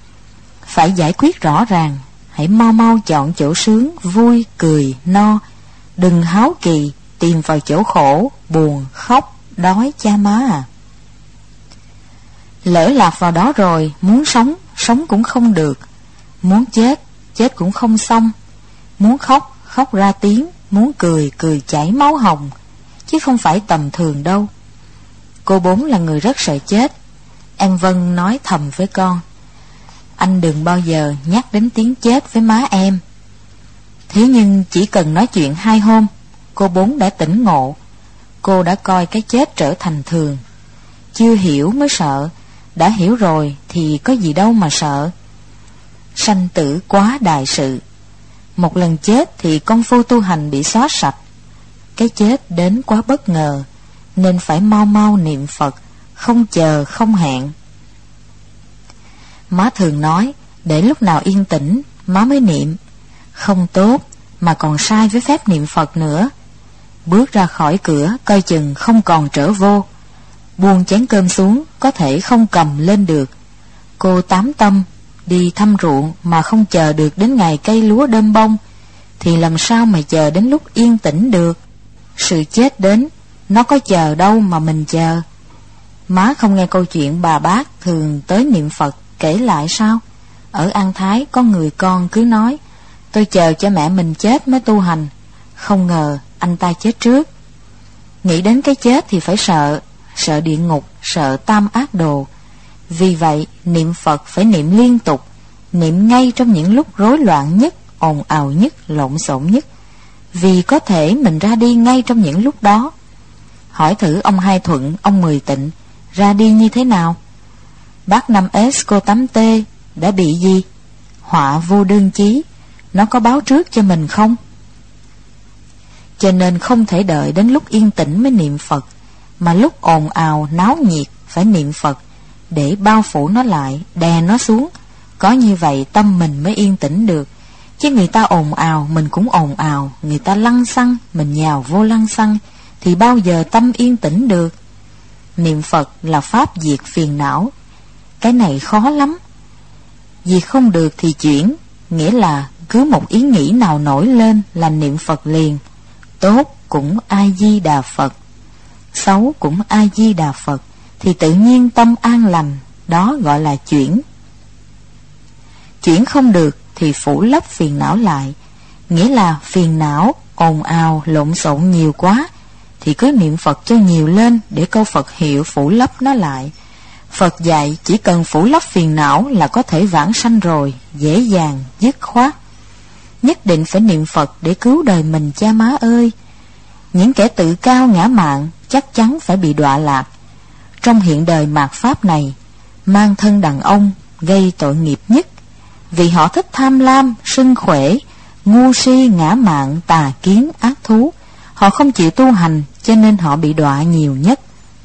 Phải giải quyết rõ ràng. Hãy mau mau chọn chỗ sướng, vui, cười, no. Đừng háo kỳ tìm vào chỗ khổ, buồn, khóc, đói cha má à. Lỡ lạc vào đó rồi, muốn sống, sống cũng không được. Muốn chết, chết cũng không xong. Muốn khóc, khóc ra tiếng. Muốn cười, cười chảy máu hồng. Chứ không phải tầm thường đâu. Cô Bốn là người rất sợ chết. Em Vân nói thầm với con: anh đừng bao giờ nhắc đến tiếng chết với má em. Thế nhưng chỉ cần nói chuyện hai hôm, cô Bốn đã tỉnh ngộ. Cô đã coi cái chết trở thành thường. Chưa hiểu mới sợ, đã hiểu rồi thì có gì đâu mà sợ. Sanh tử quá đại sự. Một lần chết thì công phu tu hành bị xóa sạch. Cái chết đến quá bất ngờ, nên phải mau mau niệm Phật, không chờ không hẹn. Má thường nói, để lúc nào yên tĩnh, má mới niệm. Không tốt, mà còn sai với phép niệm Phật nữa. Bước ra khỏi cửa, coi chừng không còn trở vô. Buông chén cơm xuống, có thể không cầm lên được. Cô tám tâm, đi thăm ruộng mà không chờ được đến ngày cây lúa đơm bông, thì làm sao mà chờ đến lúc yên tĩnh được. Sự chết đến, nó có chờ đâu mà mình chờ. Má không nghe câu chuyện bà bác thường tới niệm Phật kể lại sao? Ở An Thái có người con cứ nói, tôi chờ cho mẹ mình chết mới tu hành. Không ngờ anh ta chết trước. Nghĩ đến cái chết thì phải sợ, sợ địa ngục, sợ tam ác đồ. Vì vậy niệm Phật phải niệm liên tục, niệm ngay trong những lúc rối loạn nhất, ồn ào nhất, lộn xộn nhất. Vì có thể mình ra đi ngay trong những lúc đó. Hỏi thử ông Hai Thuận, ông Mười Tịnh, ra đi như thế nào? Bác năm S, cô tám T đã bị gì? Họa vô đơn chí. Nó có báo trước cho mình không? Cho nên không thể đợi đến lúc yên tĩnh mới niệm Phật, mà lúc ồn ào náo nhiệt phải niệm Phật, để bao phủ nó lại, đè nó xuống. Có như vậy tâm mình mới yên tĩnh được. Chứ người ta ồn ào mình cũng ồn ào, người ta lăng xăng mình nhào vô lăng xăng, thì bao giờ tâm yên tĩnh được. Niệm Phật là pháp diệt phiền não. Cái này khó lắm. Diệt không được thì chuyển, nghĩa là cứ một ý nghĩ nào nổi lên là niệm Phật liền. Tốt cũng A-di-đà Phật, xấu cũng A-di-đà Phật, thì tự nhiên tâm an lành. Đó gọi là chuyển. Chuyển không được thì phủ lấp phiền não lại, nghĩa là phiền não ồn ào lộn xộn nhiều quá, thì cứ niệm Phật cho nhiều lên, để câu Phật hiệu phủ lấp nó lại. Phật dạy chỉ cần phủ lấp phiền não là có thể vãng sanh rồi, dễ dàng, dứt khoát. Nhất định phải niệm Phật để cứu đời mình cha má ơi. Những kẻ tự cao ngã mạn chắc chắn phải bị đọa lạc. Trong hiện đời mạt pháp này, mang thân đàn ông gây tội nghiệp nhất, vì họ thích tham lam, sân khỏe, ngu si, ngã mạn, tà kiến, ác thú. Họ không chịu tu hành, cho nên họ bị đọa nhiều nhất.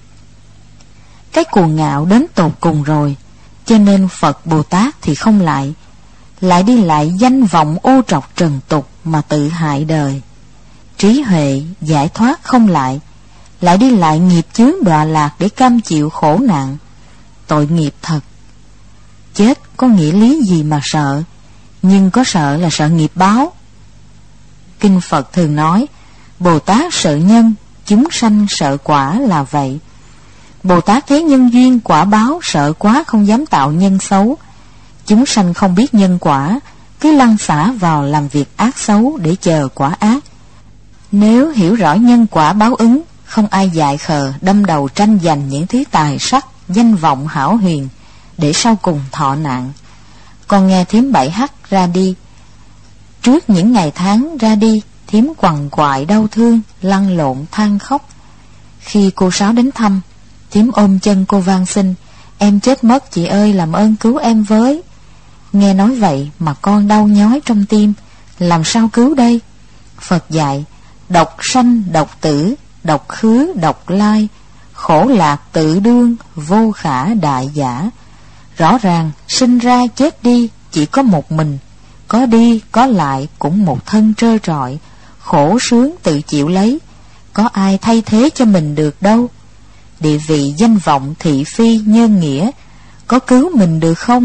Cái cuồng ngạo đến tột cùng rồi, cho nên Phật Bồ Tát thì không lại, lại đi lại danh vọng ô trọc trần tục mà tự hại đời. Trí huệ giải thoát không lại, lại đi lại nghiệp chướng đọa lạc để cam chịu khổ nạn. Tội nghiệp thật. Chết có nghĩa lý gì mà sợ, nhưng có sợ là sợ nghiệp báo. Kinh Phật thường nói, Bồ Tát sợ nhân, chúng sanh sợ quả là vậy. Bồ Tát thấy nhân duyên quả báo, sợ quá không dám tạo nhân xấu. Chúng sanh không biết nhân quả, cứ lăn xả vào làm việc ác xấu để chờ quả ác. Nếu hiểu rõ nhân quả báo ứng, không ai dại khờ đâm đầu tranh giành những thứ tài sắc, danh vọng hão huyền, để sau cùng thọ nạn. Con nghe thím Bảy H ra đi. Trước những ngày tháng ra đi, thím quằn quại đau thương, lăn lộn than khóc. Khi cô Sáu đến thăm, thím ôm chân cô van xin, em chết mất chị ơi, làm ơn cứu em với. Nghe nói vậy mà con đau nhói trong tim, làm sao cứu đây? Phật dạy, độc sanh độc tử, độc khứ độc lai, khổ lạc tự đương, vô khả đại giả. Rõ ràng sinh ra chết đi chỉ có một mình, có đi có lại cũng một thân trơ trọi, khổ sướng tự chịu lấy, có ai thay thế cho mình được đâu. Địa vị danh vọng thị phi nhân nghĩa, có cứu mình được không?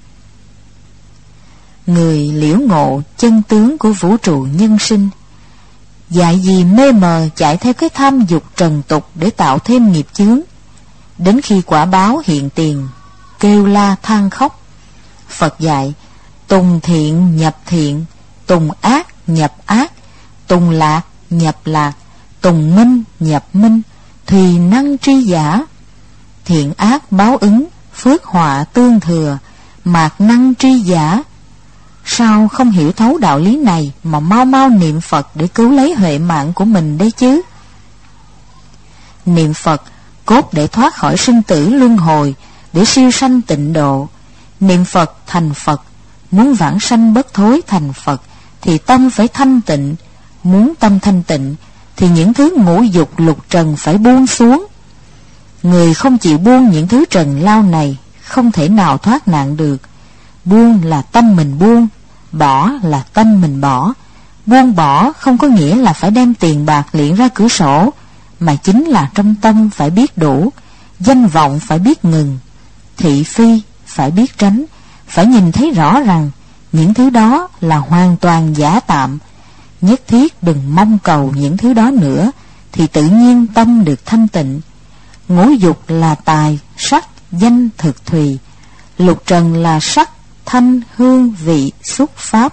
Người liễu ngộ chân tướng của vũ trụ nhân sinh, dạy gì mê mờ chạy theo cái tham dục trần tục để tạo thêm nghiệp chướng. Đến khi quả báo hiện tiền, kêu la than khóc. Phật dạy, tùng thiện nhập thiện, tùng ác nhập ác, tùng lạc nhập lạc, tùng minh nhập minh, thùy năng tri giả. Thiện ác báo ứng, phước họa tương thừa, mạt năng tri giả. Sao không hiểu thấu đạo lý này mà mau mau niệm Phật để cứu lấy huệ mạng của mình đấy chứ? Niệm Phật cốt để thoát khỏi sinh tử luân hồi, để siêu sanh tịnh độ. Niệm Phật thành Phật, muốn vãng sanh bất thối thành Phật, thì tâm phải thanh tịnh. Muốn tâm thanh tịnh thì những thứ ngũ dục lục trần phải buông xuống. Người không chịu buông những thứ trần lao này không thể nào thoát nạn được. Buông là tâm mình buông, bỏ là tâm mình bỏ. Buông bỏ không có nghĩa là phải đem tiền bạc liệng ra cửa sổ, mà chính là trong tâm phải biết đủ, danh vọng phải biết ngừng, thị phi phải biết tránh, phải nhìn thấy rõ rằng những thứ đó là hoàn toàn giả tạm. Nhất thiết đừng mong cầu những thứ đó nữa, thì tự nhiên tâm được thanh tịnh. Ngũ dục là tài, sắc, danh, thực, thùy. Lục trần là sắc, thanh, hương, vị, xúc, pháp.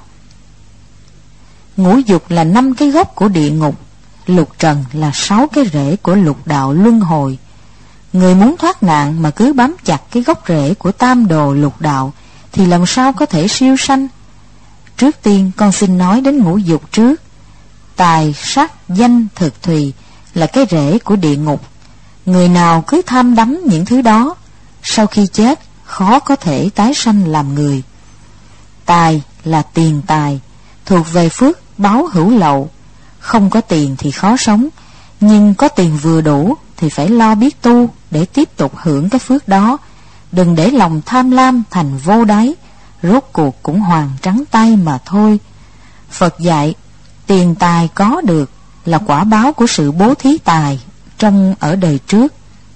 Ngũ dục là năm cái gốc của địa ngục, lục trần là sáu cái rễ của lục đạo luân hồi. Người muốn thoát nạn mà cứ bám chặt cái gốc rễ của tam đồ lục đạo thì làm sao có thể siêu sanh? Trước tiên con xin nói đến ngũ dục trước. Tài, sắc, danh, thực, thùy là cái rễ của địa ngục. Người nào cứ tham đắm những thứ đó, sau khi chết khó có thể tái sanh làm người. Tài là tiền tài, thuộc về phước báo hữu lậu. Không có tiền thì khó sống, nhưng có tiền vừa đủ thì phải lo biết tu để tiếp tục hưởng cái phước đó. Đừng để lòng tham lam thành vô đáy, rốt cuộc cũng hoàn trắng tay mà thôi. Phật dạy tiền tài có được là quả báo của sự bố thí tài trong ở đời trước,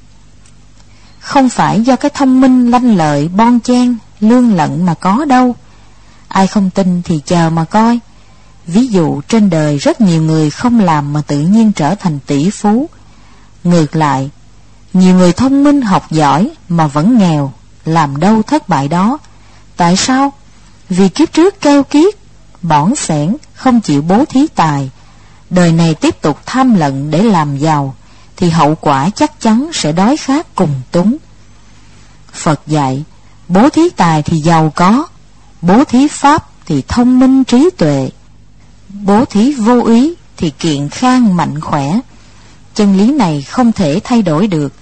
không phải do cái thông minh lanh lợi bon chen lương lận mà có đâu. Ai không tin thì chờ mà coi. Ví dụ trên đời rất nhiều người không làm mà tự nhiên trở thành tỷ phú. Ngược lại, nhiều người thông minh học giỏi mà vẫn nghèo, làm đâu thất bại đó. Tại sao? Vì kiếp trước keo kiết, bỏn xẻn, không chịu bố thí tài. Đời này tiếp tục tham lận để làm giàu, thì hậu quả chắc chắn sẽ đói khát cùng túng. Phật dạy, bố thí tài thì giàu có, bố thí pháp thì thông minh trí tuệ, bố thí vô úy thì kiện khang mạnh khỏe. Chân lý này không thể thay đổi được.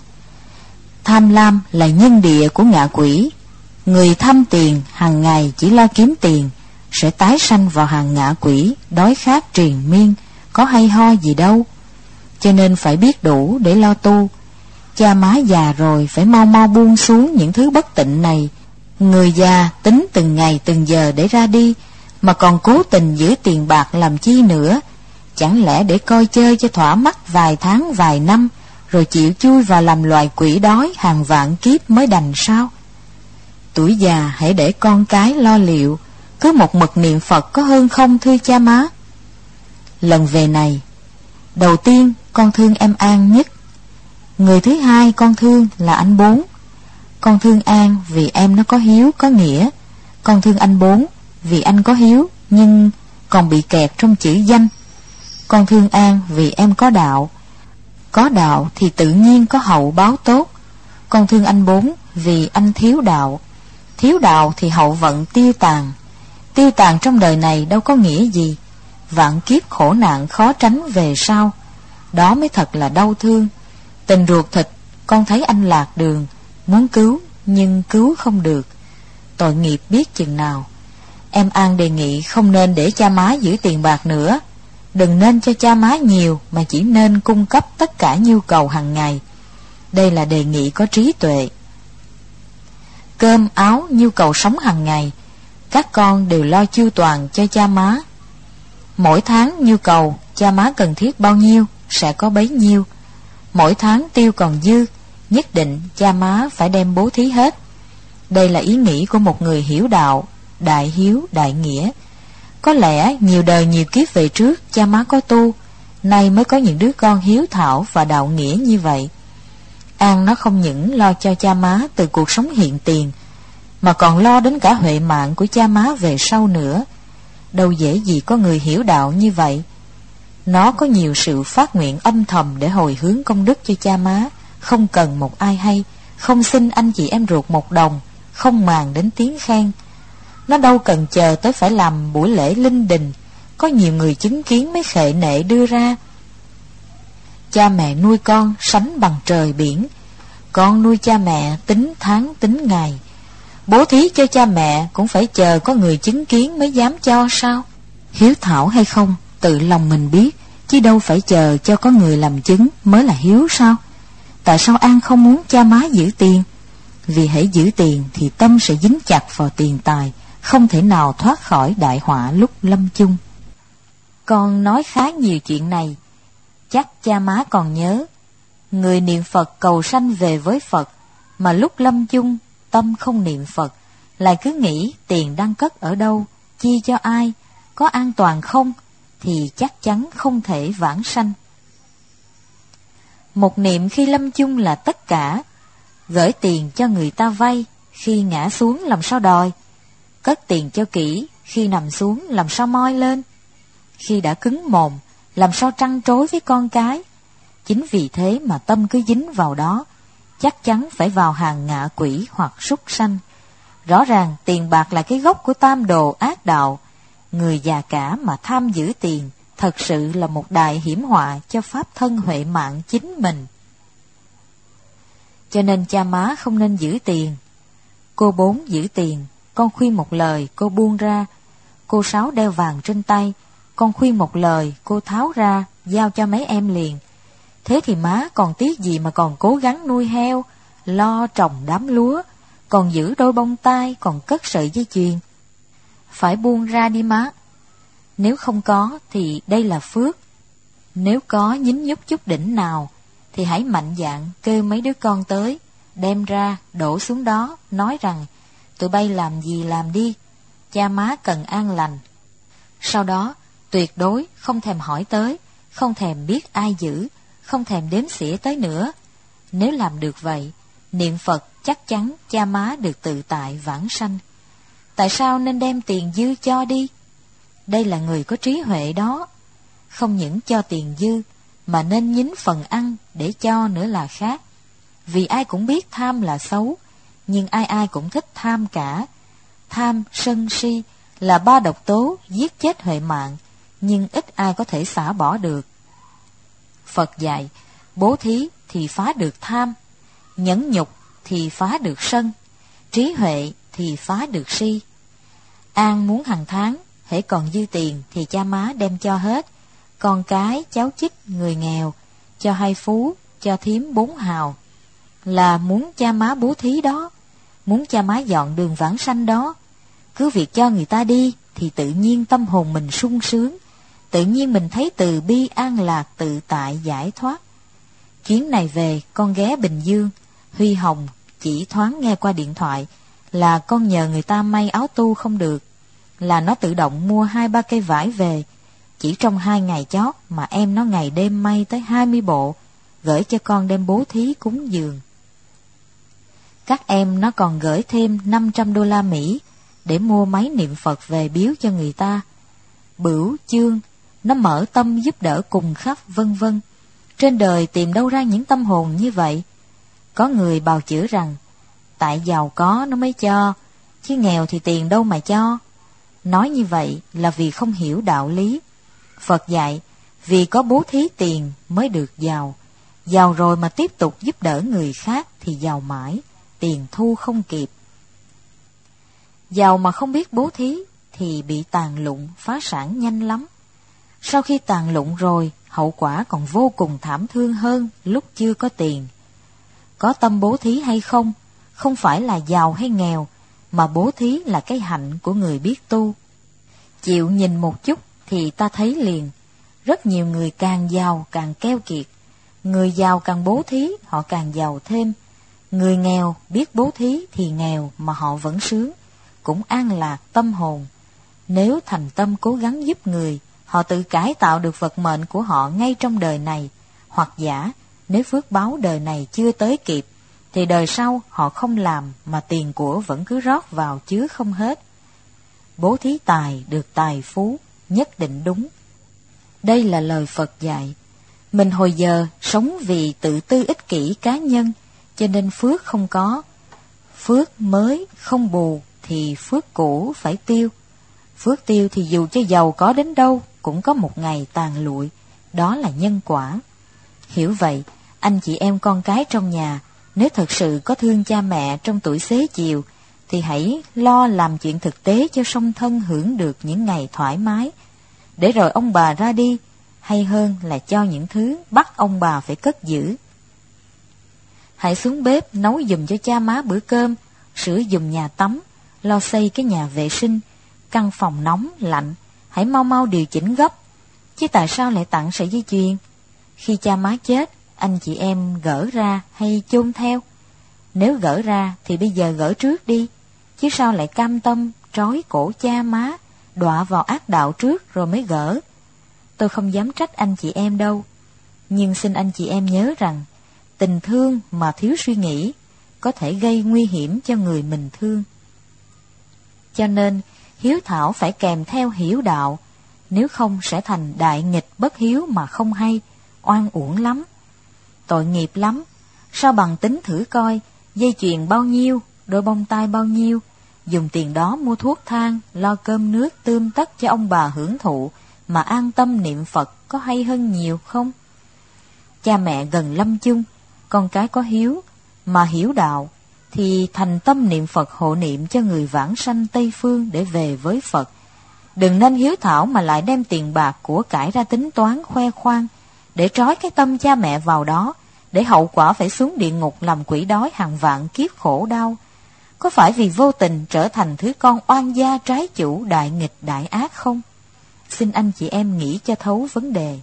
Tham lam là nhân địa của ngạ quỷ. Người tham tiền hàng ngày chỉ lo kiếm tiền sẽ tái sanh vào hàng ngạ quỷ, đói khát triền miên, có hay ho gì đâu. Cho nên phải biết đủ để lo tu. Cha má già rồi phải mau mau buông xuống những thứ bất tịnh này. Người già tính từng ngày từng giờ để ra đi, mà còn cố tình giữ tiền bạc làm chi nữa? Chẳng lẽ để coi chơi cho thỏa mắt vài tháng vài năm, rồi chịu chui vào làm loài quỷ đói hàng vạn kiếp mới đành sao? Tuổi già hãy để con cái lo liệu, cứ một mực niệm Phật có hơn không thưa cha má? Lần về này, đầu tiên con thương em An nhất. Người thứ hai con thương là anh Bốn. Con thương An vì em nó có hiếu có nghĩa. Con thương anh Bốn vì anh có hiếu nhưng còn bị kẹt trong chữ danh. Con thương An vì em có đạo. Có đạo thì tự nhiên có hậu báo tốt. Con thương anh Bốn vì anh thiếu đạo. Thiếu đạo thì hậu vận tiêu tàn. Tiêu tàn trong đời này đâu có nghĩa gì. Vạn kiếp khổ nạn khó tránh về sau. Đó mới thật là đau thương. Tình ruột thịt, con thấy anh lạc đường, muốn cứu nhưng cứu không được. Tội nghiệp biết chừng nào. Em An đề nghị không nên để cha má giữ tiền bạc nữa. Đừng nên cho cha má nhiều, mà chỉ nên cung cấp tất cả nhu cầu hàng ngày. Đây là đề nghị có trí tuệ. Cơm, áo, nhu cầu sống hàng ngày, các con đều lo chu toàn cho cha má. Mỗi tháng nhu cầu cha má cần thiết bao nhiêu sẽ có bấy nhiêu. Mỗi tháng tiêu còn dư, nhất định cha má phải đem bố thí hết. Đây là ý nghĩ của một người hiểu đạo, đại hiếu, đại nghĩa. Có lẽ nhiều đời nhiều kiếp về trước cha má có tu, nay mới có những đứa con hiếu thảo và đạo nghĩa như vậy. An nó không những lo cho cha má từ cuộc sống hiện tiền, mà còn lo đến cả huệ mạng của cha má về sau nữa. Đâu dễ gì có người hiểu đạo như vậy. Nó có nhiều sự phát nguyện âm thầm để hồi hướng công đức cho cha má, không cần một ai hay, không xin anh chị em ruột một đồng, không màng đến tiếng khen. Nó đâu cần chờ tới phải làm buổi lễ linh đình, có nhiều người chứng kiến mới khệ nệ đưa ra. Cha mẹ nuôi con sánh bằng trời biển, con nuôi cha mẹ tính tháng tính ngày. Bố thí cho cha mẹ cũng phải chờ có người chứng kiến mới dám cho sao? Hiếu thảo hay không, tự lòng mình biết, chứ đâu phải chờ cho có người làm chứng mới là hiếu sao? Tại sao An không muốn cha má giữ tiền? Vì hễ giữ tiền thì tâm sẽ dính chặt vào tiền tài, không thể nào thoát khỏi đại họa lúc lâm chung. Con nói khá nhiều chuyện này, chắc cha má còn nhớ. Người niệm Phật cầu sanh về với Phật, mà lúc lâm chung tâm không niệm Phật, lại cứ nghĩ tiền đang cất ở đâu, chi cho ai, có an toàn không, thì chắc chắn không thể vãng sanh. Một niệm khi lâm chung là tất cả. Gửi tiền cho người ta vay, khi ngã xuống làm sao đòi. Cất tiền cho kỹ, khi nằm xuống làm sao moi lên. Khi đã cứng mồm, làm sao trăn trối với con cái. Chính vì thế mà tâm cứ dính vào đó, chắc chắn phải vào hàng ngạ quỷ hoặc súc sanh. Rõ ràng tiền bạc là cái gốc của tam đồ ác đạo. Người già cả mà tham giữ tiền, thật sự là một đại hiểm họa cho pháp thân huệ mạng chính mình. Cho nên cha má không nên giữ tiền. Cô Bốn giữ tiền, con khuyên một lời, cô buông ra. Cô Sáu đeo vàng trên tay, con khuyên một lời, cô tháo ra, giao cho mấy em liền. Thế thì má còn tiếc gì mà còn cố gắng nuôi heo, lo trồng đám lúa, còn giữ đôi bông tai, còn cất sợi dây chuyền. Phải buông ra đi má. Nếu không có thì đây là phước. Nếu có nhín nhúc chút đỉnh nào thì hãy mạnh dạn kêu mấy đứa con tới, đem ra đổ xuống đó, nói rằng tụi bay làm gì làm đi, cha má cần an lành. Sau đó tuyệt đối không thèm hỏi tới, không thèm biết ai giữ, không thèm đếm xỉa tới nữa. Nếu làm được vậy, niệm Phật chắc chắn cha má được tự tại vãng sanh. Tại sao nên đem tiền dư cho đi? Đây là người có trí huệ đó. Không những cho tiền dư, mà nên nhín phần ăn để cho nữa là khác. Vì ai cũng biết tham là xấu, nhưng ai ai cũng thích tham cả. Tham, sân, si là ba độc tố giết chết huệ mạng, nhưng ít ai có thể xả bỏ được. Phật dạy, bố thí thì phá được tham, nhẫn nhục thì phá được sân, trí huệ thì phá được si. An muốn hàng tháng, hễ còn dư tiền thì cha má đem cho hết. Con cái, cháu chích, người nghèo, cho hai phú, cho thím bốn hào. Là muốn cha má bố thí đó, muốn cha má dọn đường vãng sanh đó. Cứ việc cho người ta đi thì tự nhiên tâm hồn mình sung sướng, tự nhiên mình thấy từ bi an lạc tự tại giải thoát. Chuyến này về con ghé Bình Dương, Huy Hồng chỉ thoáng nghe qua điện thoại là con nhờ người ta may áo tu không được, là nó tự động mua hai ba cây vải về. Chỉ trong hai ngày chót mà em nó ngày đêm may tới hai mươi bộ, gửi cho con đem bố thí cúng dường. Các em nó còn gửi thêm năm trăm đô la Mỹ để mua máy niệm Phật về biếu cho người ta. Bửu, Chương, nó mở tâm giúp đỡ cùng khắp vân vân. Trên đời tìm đâu ra những tâm hồn như vậy? Có người bào chữa rằng, tại giàu có nó mới cho, chứ nghèo thì tiền đâu mà cho. Nói như vậy là vì không hiểu đạo lý. Phật dạy, vì có bố thí tiền mới được giàu. Giàu rồi mà tiếp tục giúp đỡ người khác thì giàu mãi, tiền thu không kịp. Giàu mà không biết bố thí thì bị tàn lụng, phá sản nhanh lắm. Sau khi tàn lụng rồi, hậu quả còn vô cùng thảm thương hơn lúc chưa có tiền. Có tâm bố thí hay không, không phải là giàu hay nghèo, mà bố thí là cái hạnh của người biết tu. Chịu nhìn một chút thì ta thấy liền, rất nhiều người càng giàu càng keo kiệt. Người giàu càng bố thí, họ càng giàu thêm. Người nghèo biết bố thí thì nghèo mà họ vẫn sướng, cũng an lạc tâm hồn. Nếu thành tâm cố gắng giúp người, họ tự cải tạo được vận mệnh của họ ngay trong đời này. Hoặc giả, nếu phước báo đời này chưa tới kịp, thì đời sau họ không làm mà tiền của vẫn cứ rót vào chứ không hết. Bố thí tài được tài phú, nhất định đúng. Đây là lời Phật dạy. Mình hồi giờ sống vì tự tư ích kỷ cá nhân, cho nên phước không có. Phước mới không bù thì phước cũ phải tiêu. Phước tiêu thì dù cho giàu có đến đâu cũng có một ngày tàn lụi. Đó là nhân quả. Hiểu vậy, anh chị em con cái trong nhà, nếu thật sự có thương cha mẹ trong tuổi xế chiều, thì hãy lo làm chuyện thực tế cho song thân hưởng được những ngày thoải mái. để rồi ông bà ra đi, hay hơn là cho những thứ bắt ông bà phải cất giữ. Hãy xuống bếp nấu giùm cho cha má bữa cơm, sửa giùm nhà tắm, lo xây cái nhà vệ sinh, căn phòng nóng, lạnh, hãy mau mau điều chỉnh gấp. Chứ tại sao lại tặng sợi dây chuyền? Khi cha má chết, anh chị em gỡ ra hay chôn theo? Nếu gỡ ra thì bây giờ gỡ trước đi, chứ sao lại cam tâm trói cổ cha má, đọa vào ác đạo trước rồi mới gỡ. Tôi không dám trách anh chị em đâu, nhưng xin anh chị em nhớ rằng, tình thương mà thiếu suy nghĩ có thể gây nguy hiểm cho người mình thương. Cho nên, hiếu thảo phải kèm theo hiểu đạo, nếu không sẽ thành đại nghịch bất hiếu mà không hay, oan uổng lắm. Tội nghiệp lắm, sao bằng tính thử coi, dây chuyền bao nhiêu, đôi bông tai bao nhiêu, dùng tiền đó mua thuốc thang, lo cơm nước tươm tất cho ông bà hưởng thụ, mà an tâm niệm Phật có hay hơn nhiều không? Cha mẹ gần lâm chung, con cái có hiếu, mà hiểu đạo, thì thành tâm niệm Phật hộ niệm cho người vãng sanh Tây Phương để về với Phật. Đừng nên hiếu thảo mà lại đem tiền bạc của cải ra tính toán khoe khoang, để trói cái tâm cha mẹ vào đó, để hậu quả phải xuống địa ngục làm quỷ đói hàng vạn kiếp khổ đau. Có phải vì vô tình trở thành thứ con oan gia trái chủ, đại nghịch đại ác không? Xin anh chị em nghĩ cho thấu vấn đề.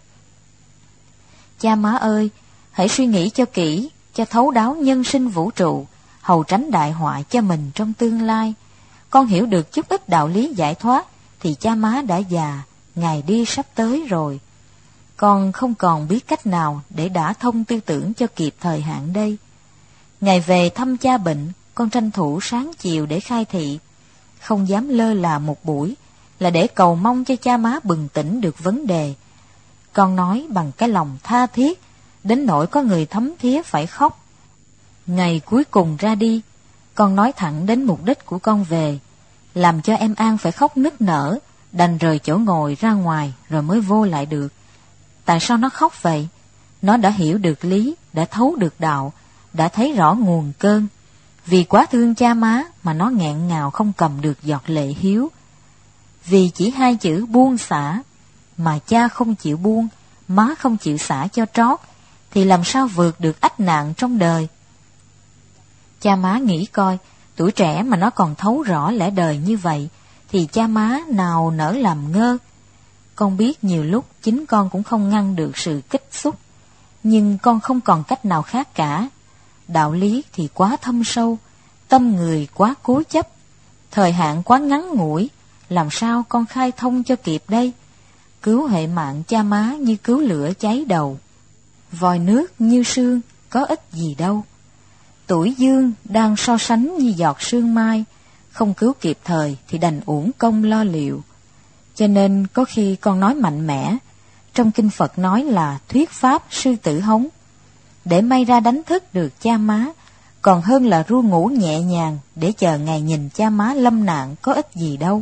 Cha má ơi, hãy suy nghĩ cho kỹ, cho thấu đáo nhân sinh vũ trụ, hầu tránh đại họa cho mình trong tương lai. Con hiểu được chút ít đạo lý giải thoát, thì cha má đã già, ngày đi sắp tới rồi. Con không còn biết cách nào để đả thông tư tưởng cho kịp thời hạn đây. Ngày về thăm cha bệnh, con tranh thủ sáng chiều để khai thị. Không dám lơ là một buổi, là để cầu mong cho cha má bừng tỉnh được vấn đề. Con nói bằng cái lòng tha thiết, đến nỗi có người thấm thía phải khóc. Ngày cuối cùng ra đi, con nói thẳng đến mục đích của con về, làm cho em An phải khóc nức nở, đành rời chỗ ngồi ra ngoài rồi mới vô lại được. Tại sao nó khóc vậy? Nó đã hiểu được lý, đã thấu được đạo, đã thấy rõ nguồn cơn. Vì quá thương cha má mà nó nghẹn ngào không cầm được giọt lệ hiếu. Vì chỉ hai chữ buông xả, mà cha không chịu buông, má không chịu xả cho trót, thì làm sao vượt được ách nạn trong đời? Cha má nghĩ coi, tuổi trẻ mà nó còn thấu rõ lẽ đời như vậy, thì cha má nào nỡ làm ngơ. Con biết nhiều lúc chính con cũng không ngăn được sự kích xúc, nhưng con không còn cách nào khác cả. Đạo lý thì quá thâm sâu, tâm người quá cố chấp, thời hạn quá ngắn ngủi, làm sao con khai thông cho kịp đây? Cứu hệ mạng cha má như cứu lửa cháy đầu, vòi nước như sương có ích gì đâu. Tuổi dương đang so sánh như giọt sương mai, không cứu kịp thời thì đành uổng công lo liệu. Cho nên có khi con nói mạnh mẽ, trong kinh Phật nói là thuyết pháp sư tử hống, để may ra đánh thức được cha má, còn hơn là ru ngủ nhẹ nhàng để chờ ngày nhìn cha má lâm nạn có ích gì đâu.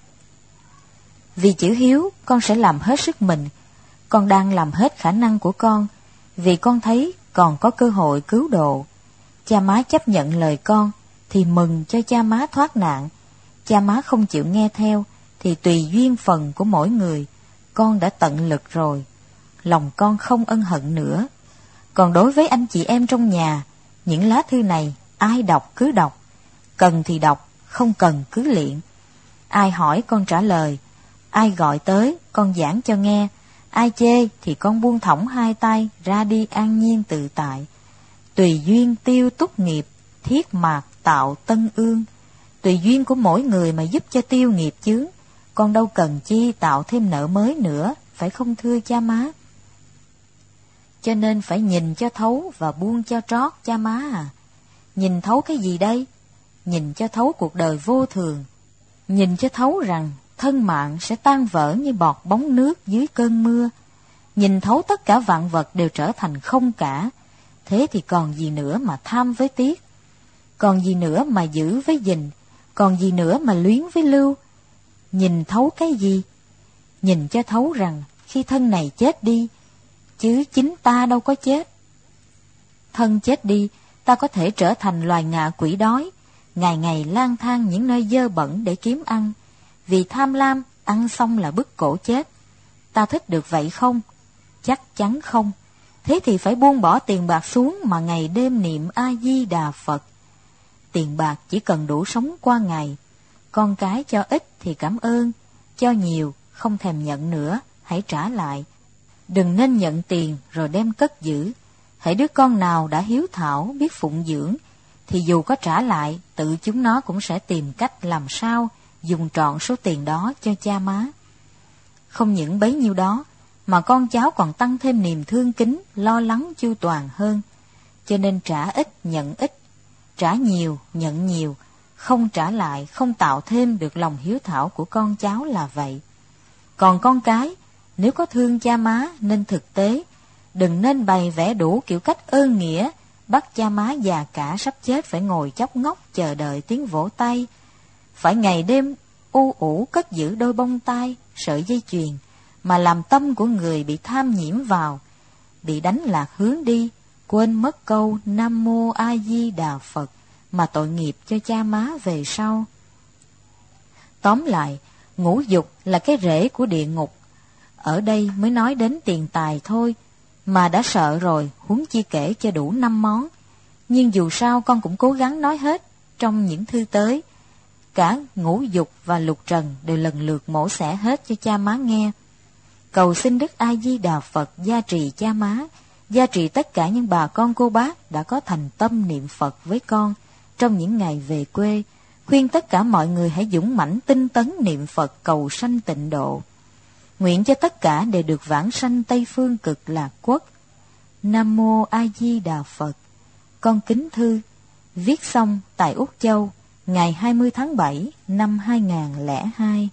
Vì chữ hiếu, con sẽ làm hết sức mình, con đang làm hết khả năng của con, vì con thấy còn có cơ hội cứu độ. Cha má chấp nhận lời con, thì mừng cho cha má thoát nạn. Cha má không chịu nghe theo, thì tùy duyên phần của mỗi người, con đã tận lực rồi. Lòng con không ân hận nữa. Còn đối với anh chị em trong nhà, những lá thư này ai đọc cứ đọc, cần thì đọc, không cần cứ luyện. Ai hỏi con trả lời, ai gọi tới con giảng cho nghe, ai chê thì con buông thõng hai tay ra đi an nhiên tự tại. Tùy duyên tiêu túc nghiệp, thiết mạc tạo tân ương. Tùy duyên của mỗi người mà giúp cho tiêu nghiệp chướng, con đâu cần chi tạo thêm nợ mới nữa, phải không thưa cha má? Cho nên phải nhìn cho thấu và buông cho trót cha má à. Nhìn thấu cái gì đây? Nhìn cho thấu cuộc đời vô thường. Nhìn cho thấu rằng thân mạng sẽ tan vỡ như bọt bóng nước dưới cơn mưa. Nhìn thấu tất cả vạn vật đều trở thành không cả. Thế thì còn gì nữa mà tham với tiếc? Còn gì nữa mà giữ với gìn? Còn gì nữa mà luyến với lưu? Nhìn thấu cái gì? Nhìn cho thấu rằng khi thân này chết đi, chứ chính ta đâu có chết. Thân chết đi, ta có thể trở thành loài ngạ quỷ đói, ngày ngày lang thang những nơi dơ bẩn để kiếm ăn. Vì tham lam, ăn xong là bứt cổ chết. Ta thích được vậy không? Chắc chắn không. Thế thì phải buông bỏ tiền bạc xuống mà ngày đêm niệm A-di-đà Phật. Tiền bạc chỉ cần đủ sống qua ngày. Con cái cho ít thì cảm ơn, cho nhiều không thèm nhận nữa, hãy trả lại. Đừng nên nhận tiền rồi đem cất giữ. Hễ đứa con nào đã hiếu thảo biết phụng dưỡng, thì dù có trả lại, tự chúng nó cũng sẽ tìm cách làm sao dùng trọn số tiền đó cho cha má. Không những bấy nhiêu đó, mà con cháu còn tăng thêm niềm thương kính, lo lắng chu toàn hơn. Cho nên trả ít nhận ít, trả nhiều nhận nhiều, không trả lại không tạo thêm được lòng hiếu thảo của con cháu là vậy. Còn con cái, nếu có thương cha má nên thực tế, đừng nên bày vẽ đủ kiểu cách ơn nghĩa, bắt cha má già cả sắp chết phải ngồi chóc ngóc chờ đợi tiếng vỗ tay, phải ngày đêm u ủ cất giữ đôi bông tai, sợi dây chuyền, mà làm tâm của người bị tham nhiễm vào, bị đánh lạc hướng đi, quên mất câu Nam Mô A Di Đà Phật, mà tội nghiệp cho cha má về sau. Tóm lại, ngũ dục là cái rễ của địa ngục. Ở đây mới nói đến tiền tài thôi, mà đã sợ rồi, huống chi kể cho đủ năm món. Nhưng dù sao con cũng cố gắng nói hết trong những thư tới. Cả ngũ dục và lục trần đều lần lượt mổ xẻ hết cho cha má nghe. Cầu xin Đức A Di Đà Phật gia trì cha má, gia trì tất cả những bà con cô bác đã có thành tâm niệm Phật với con trong những ngày về quê, khuyên tất cả mọi người hãy dũng mãnh tinh tấn niệm Phật cầu sanh tịnh độ. Nguyện cho tất cả đều được vãng sanh Tây Phương Cực Lạc Quốc. Nam Mô A Di Đà Phật. Con kính thư, viết xong tại Úc Châu, ngày hai mươi tháng bảy năm hai nghìn không trăm lẻ hai.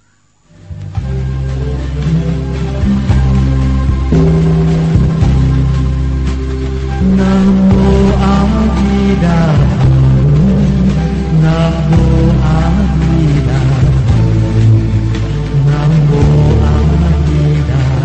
Nam Mô A Di Đà Phật. Nam Mô A Di Đà Phật. Nam Mô A Di Đà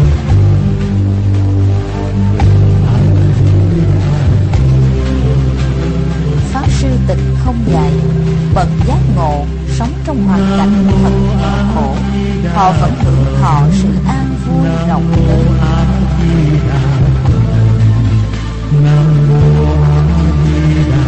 Phật. Pháp sư Tịnh không dạy, bậc giác ngộ sống trong hoàn cảnh thật nghèo khổ, họ vẫn hưởng thọ sự an vui rộng lớn. Nam Mô A Di Đà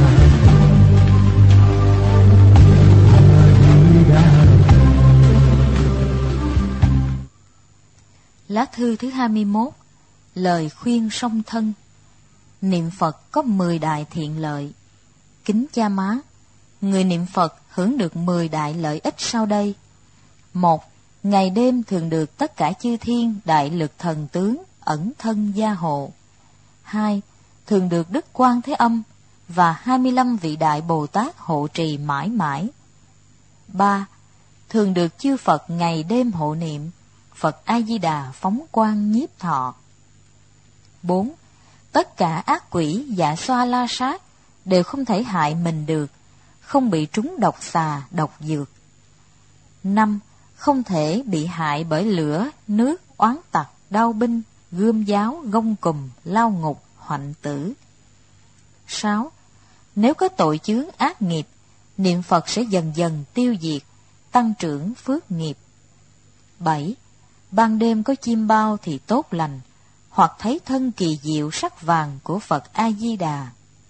Lá thư thứ hai mươi mốt. Lời khuyên song thân. Niệm Phật có mười đại thiện lợi. Kính cha má, người niệm Phật hưởng được mười đại lợi ích sau đây. Một, ngày đêm thường được tất cả chư thiên đại lực thần tướng ẩn thân gia hộ. Hai, thường được Đức Quan Thế Âm và hai mươi lăm vị đại Bồ Tát hộ trì mãi mãi. Ba, thường được chư Phật ngày đêm hộ niệm, Phật A Di Đà phóng quang nhiếp thọ. Bốn, tất cả ác quỷ dạ xoa la sát đều không thể hại mình được, không bị trúng độc xà, độc dược. Năm, không thể bị hại bởi lửa, nước, oán tặc, đao binh, gươm giáo, gông cùm, lao ngục, hoạnh tử. Sáu, nếu có tội chướng ác nghiệp, niệm Phật sẽ dần dần tiêu diệt, tăng trưởng phước nghiệp. Bảy, ban đêm có chim bao thì tốt lành, hoặc thấy thân kỳ diệu sắc vàng của Phật A Di Đà.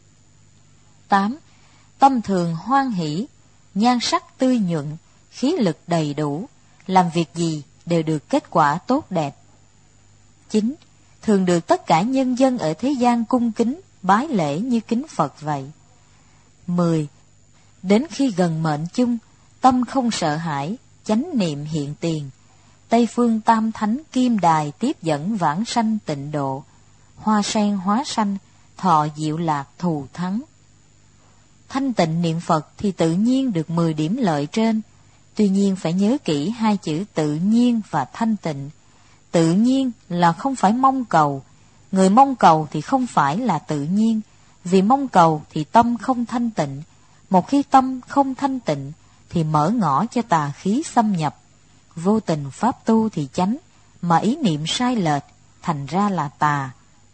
Tám, tâm thường hoan hỷ, nhan sắc tươi nhuận, khí lực đầy đủ, làm việc gì đều được kết quả tốt đẹp. Chín, thường được tất cả nhân dân ở thế gian cung kính, bái lễ như kính Phật vậy. Mười, đến khi gần mệnh chung, tâm không sợ hãi, chánh niệm hiện tiền, Tây phương tam thánh kim đài tiếp dẫn vãng sanh tịnh độ, hoa sen hóa sanh, thọ diệu lạc thù thắng. Thanh tịnh niệm Phật thì tự nhiên được mười điểm lợi trên, tuy nhiên phải nhớ kỹ hai chữ tự nhiên và thanh tịnh. Tự nhiên là không phải mong cầu, người mong cầu thì không phải là tự nhiên, vì mong cầu thì tâm không thanh tịnh, một khi tâm không thanh tịnh thì mở ngõ cho tà khí xâm nhập. Vô tình pháp tu thì chánh, mà ý niệm sai lệch, thành ra là tà.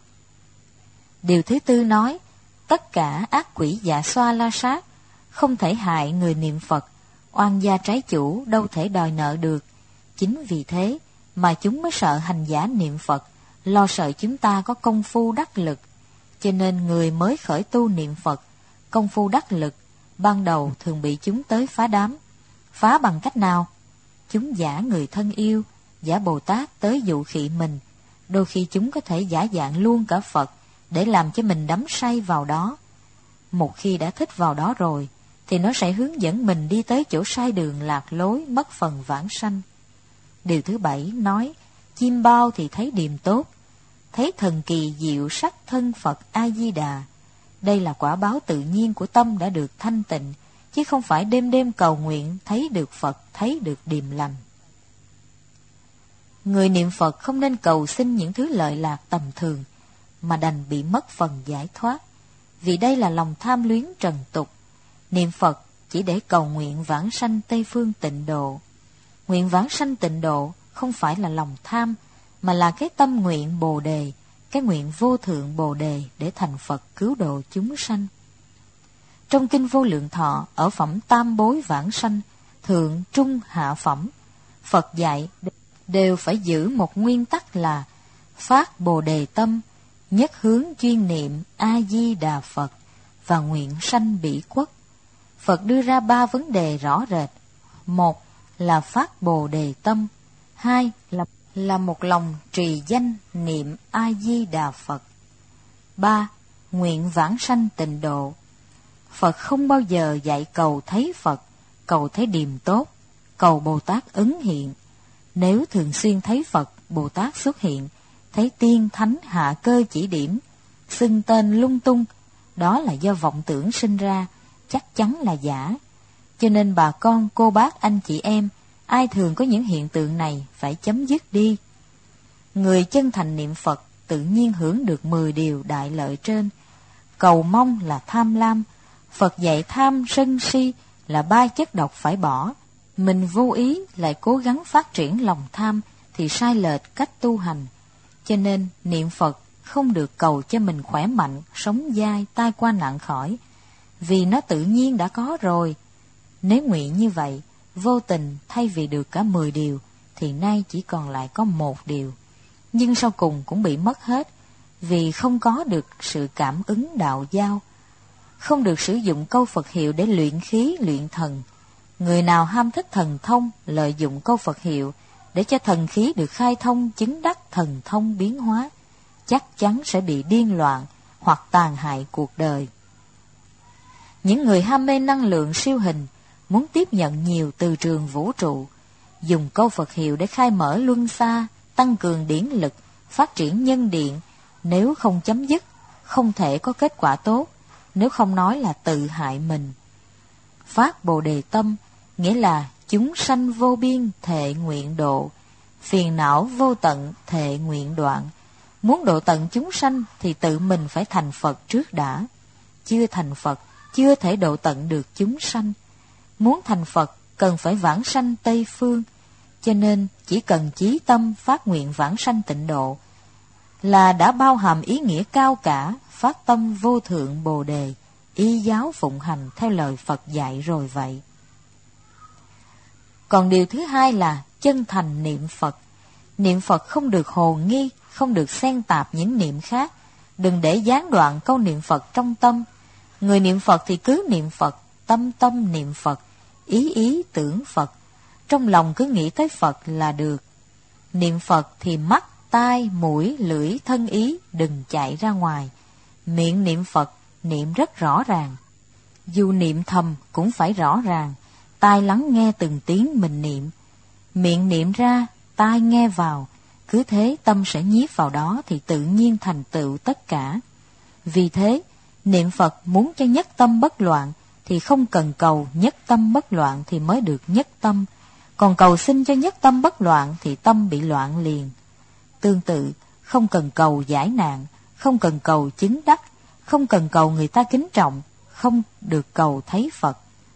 Điều thứ tư nói, tất cả ác quỷ dạ xoa la sát, không thể hại người niệm Phật, oan gia trái chủ đâu thể đòi nợ được. Chính vì thế, mà chúng mới sợ hành giả niệm Phật, lo sợ chúng ta có công phu đắc lực. Cho nên người mới khởi tu niệm Phật, công phu đắc lực, ban đầu thường bị chúng tới phá đám. Phá bằng cách nào? Chúng giả người thân yêu, giả Bồ Tát tới dụ khị mình. Đôi khi chúng có thể giả dạng luôn cả Phật, để làm cho mình đắm say vào đó. Một khi đã thích vào đó rồi, thì nó sẽ hướng dẫn mình đi tới chỗ sai đường lạc lối, mất phần vãng sanh. Điều thứ bảy nói, chim bao thì thấy điềm tốt, thấy thần kỳ diệu sắc thân Phật A-di-đà. Đây là quả báo tự nhiên của tâm đã được thanh tịnh, chứ không phải đêm đêm cầu nguyện thấy được Phật, thấy được điềm lành. Người niệm Phật không nên cầu xin những thứ lợi lạc tầm thường, mà đành bị mất phần giải thoát, vì đây là lòng tham luyến trần tục. Niệm Phật chỉ để cầu nguyện vãng sanh Tây Phương tịnh độ. Nguyện vãng sanh tịnh độ không phải là lòng tham, mà là cái tâm nguyện Bồ đề, cái nguyện vô thượng Bồ đề để thành Phật cứu độ chúng sanh. Trong Kinh Vô Lượng Thọ, ở phẩm tam bối vãng sanh, thượng, trung, hạ phẩm, Phật dạy đều phải giữ một nguyên tắc là phát Bồ đề tâm, nhất hướng chuyên niệm A-di-đà Phật và nguyện sanh bỉ quốc. Phật đưa ra ba vấn đề rõ rệt. Một là phát Bồ đề tâm, hai là là một lòng trì danh niệm A-di-đà Phật, ba nguyện vãng sanh tịnh độ. Phật không bao giờ dạy cầu thấy Phật, cầu thấy điềm tốt, cầu Bồ Tát ứng hiện. Nếu thường xuyên thấy Phật, Bồ Tát xuất hiện, thấy tiên thánh hạ cơ chỉ điểm, xưng tên lung tung, đó là do vọng tưởng sinh ra, chắc chắn là giả. Cho nên bà con, cô bác, anh chị em, ai thường có những hiện tượng này phải chấm dứt đi. Người chân thành niệm Phật tự nhiên hưởng được mười điều đại lợi trên. Cầu mong là tham lam, Phật dạy tham sân si là ba chất độc phải bỏ. Mình vô ý lại cố gắng phát triển lòng tham thì sai lệch cách tu hành. Cho nên niệm Phật không được cầu cho mình khỏe mạnh, sống dai, tai qua nạn khỏi, vì nó tự nhiên đã có rồi. Nếu nguyện như vậy, vô tình thay vì được cả mười điều, thì nay chỉ còn lại có một điều. Nhưng sau cùng cũng bị mất hết, vì không có được sự cảm ứng đạo giao, không được sử dụng câu Phật hiệu để luyện khí, luyện thần. Người nào ham thích thần thông, lợi dụng câu Phật hiệu để cho thần khí được khai thông, chứng đắc thần thông biến hóa, chắc chắn sẽ bị điên loạn hoặc tàn hại cuộc đời. Những người ham mê năng lượng siêu hình, muốn tiếp nhận nhiều từ trường vũ trụ, dùng câu Phật hiệu để khai mở luân xa, tăng cường điển lực, phát triển nhân điện, nếu không chấm dứt, không thể có kết quả tốt, nếu không nói là tự hại mình. Phát Bồ đề tâm nghĩa là chúng sanh vô biên thệ nguyện độ, phiền não vô tận thệ nguyện đoạn. Muốn độ tận chúng sanh thì tự mình phải thành Phật trước đã. Chưa thành Phật, chưa thể độ tận được chúng sanh. Muốn thành Phật cần phải vãng sanh Tây Phương, cho nên chỉ cần chí tâm phát nguyện vãng sanh tịnh độ là đã bao hàm ý nghĩa cao cả, phát tâm vô thượng Bồ đề, y giáo phụng hành theo lời Phật dạy rồi vậy. Còn điều thứ hai là chân thành niệm Phật. Niệm Phật không được hồ nghi, không được xen tạp những niệm khác. Đừng để gián đoạn câu niệm Phật trong tâm. Người niệm Phật thì cứ niệm Phật, tâm tâm niệm Phật, ý ý tưởng Phật. Trong lòng cứ nghĩ tới Phật là được. Niệm Phật thì mắt, tai, mũi, lưỡi, thân ý đừng chạy ra ngoài. Miệng niệm Phật, niệm rất rõ ràng. Dù niệm thầm cũng phải rõ ràng. Tai lắng nghe từng tiếng mình niệm. Miệng niệm ra, tai nghe vào. Cứ thế tâm sẽ nhiếp vào đó thì tự nhiên thành tựu tất cả. Vì thế, niệm Phật muốn cho nhất tâm bất loạn thì không cần cầu nhất tâm bất loạn thì mới được nhất tâm. Còn cầu xin cho nhất tâm bất loạn thì tâm bị loạn liền. Tương tự, không cần cầu giải nạn, không cần cầu chứng đắc, không cần cầu người ta kính trọng, không được cầu thấy Phật.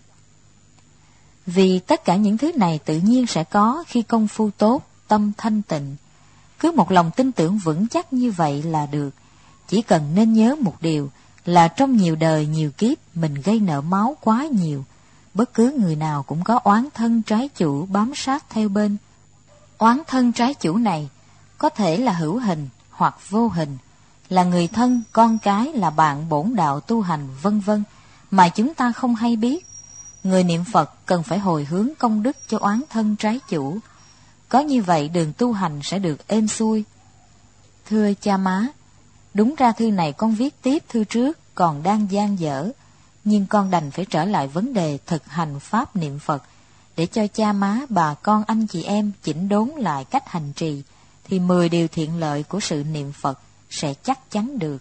Vì tất cả những thứ này tự nhiên sẽ có khi công phu tốt, tâm thanh tịnh. Cứ một lòng tin tưởng vững chắc như vậy là được. Chỉ cần nên nhớ một điều là trong nhiều đời nhiều kiếp mình gây nợ máu quá nhiều. Bất cứ người nào cũng có oán thân trái chủ bám sát theo bên. Oán thân trái chủ này có thể là hữu hình hoặc vô hình, là người thân, con cái, là bạn bổn đạo tu hành, vân vân, mà chúng ta không hay biết. Người niệm Phật cần phải hồi hướng công đức cho oán thân trái chủ. Có như vậy đường tu hành sẽ được êm xuôi. Thưa cha má, đúng ra thư này con viết tiếp thư trước còn đang dang dở, nhưng con đành phải trở lại vấn đề thực hành pháp niệm Phật, để cho cha má, bà con, anh chị em chỉnh đốn lại cách hành trì, thì mười điều thiện lợi của sự niệm Phật sẽ chắc chắn được.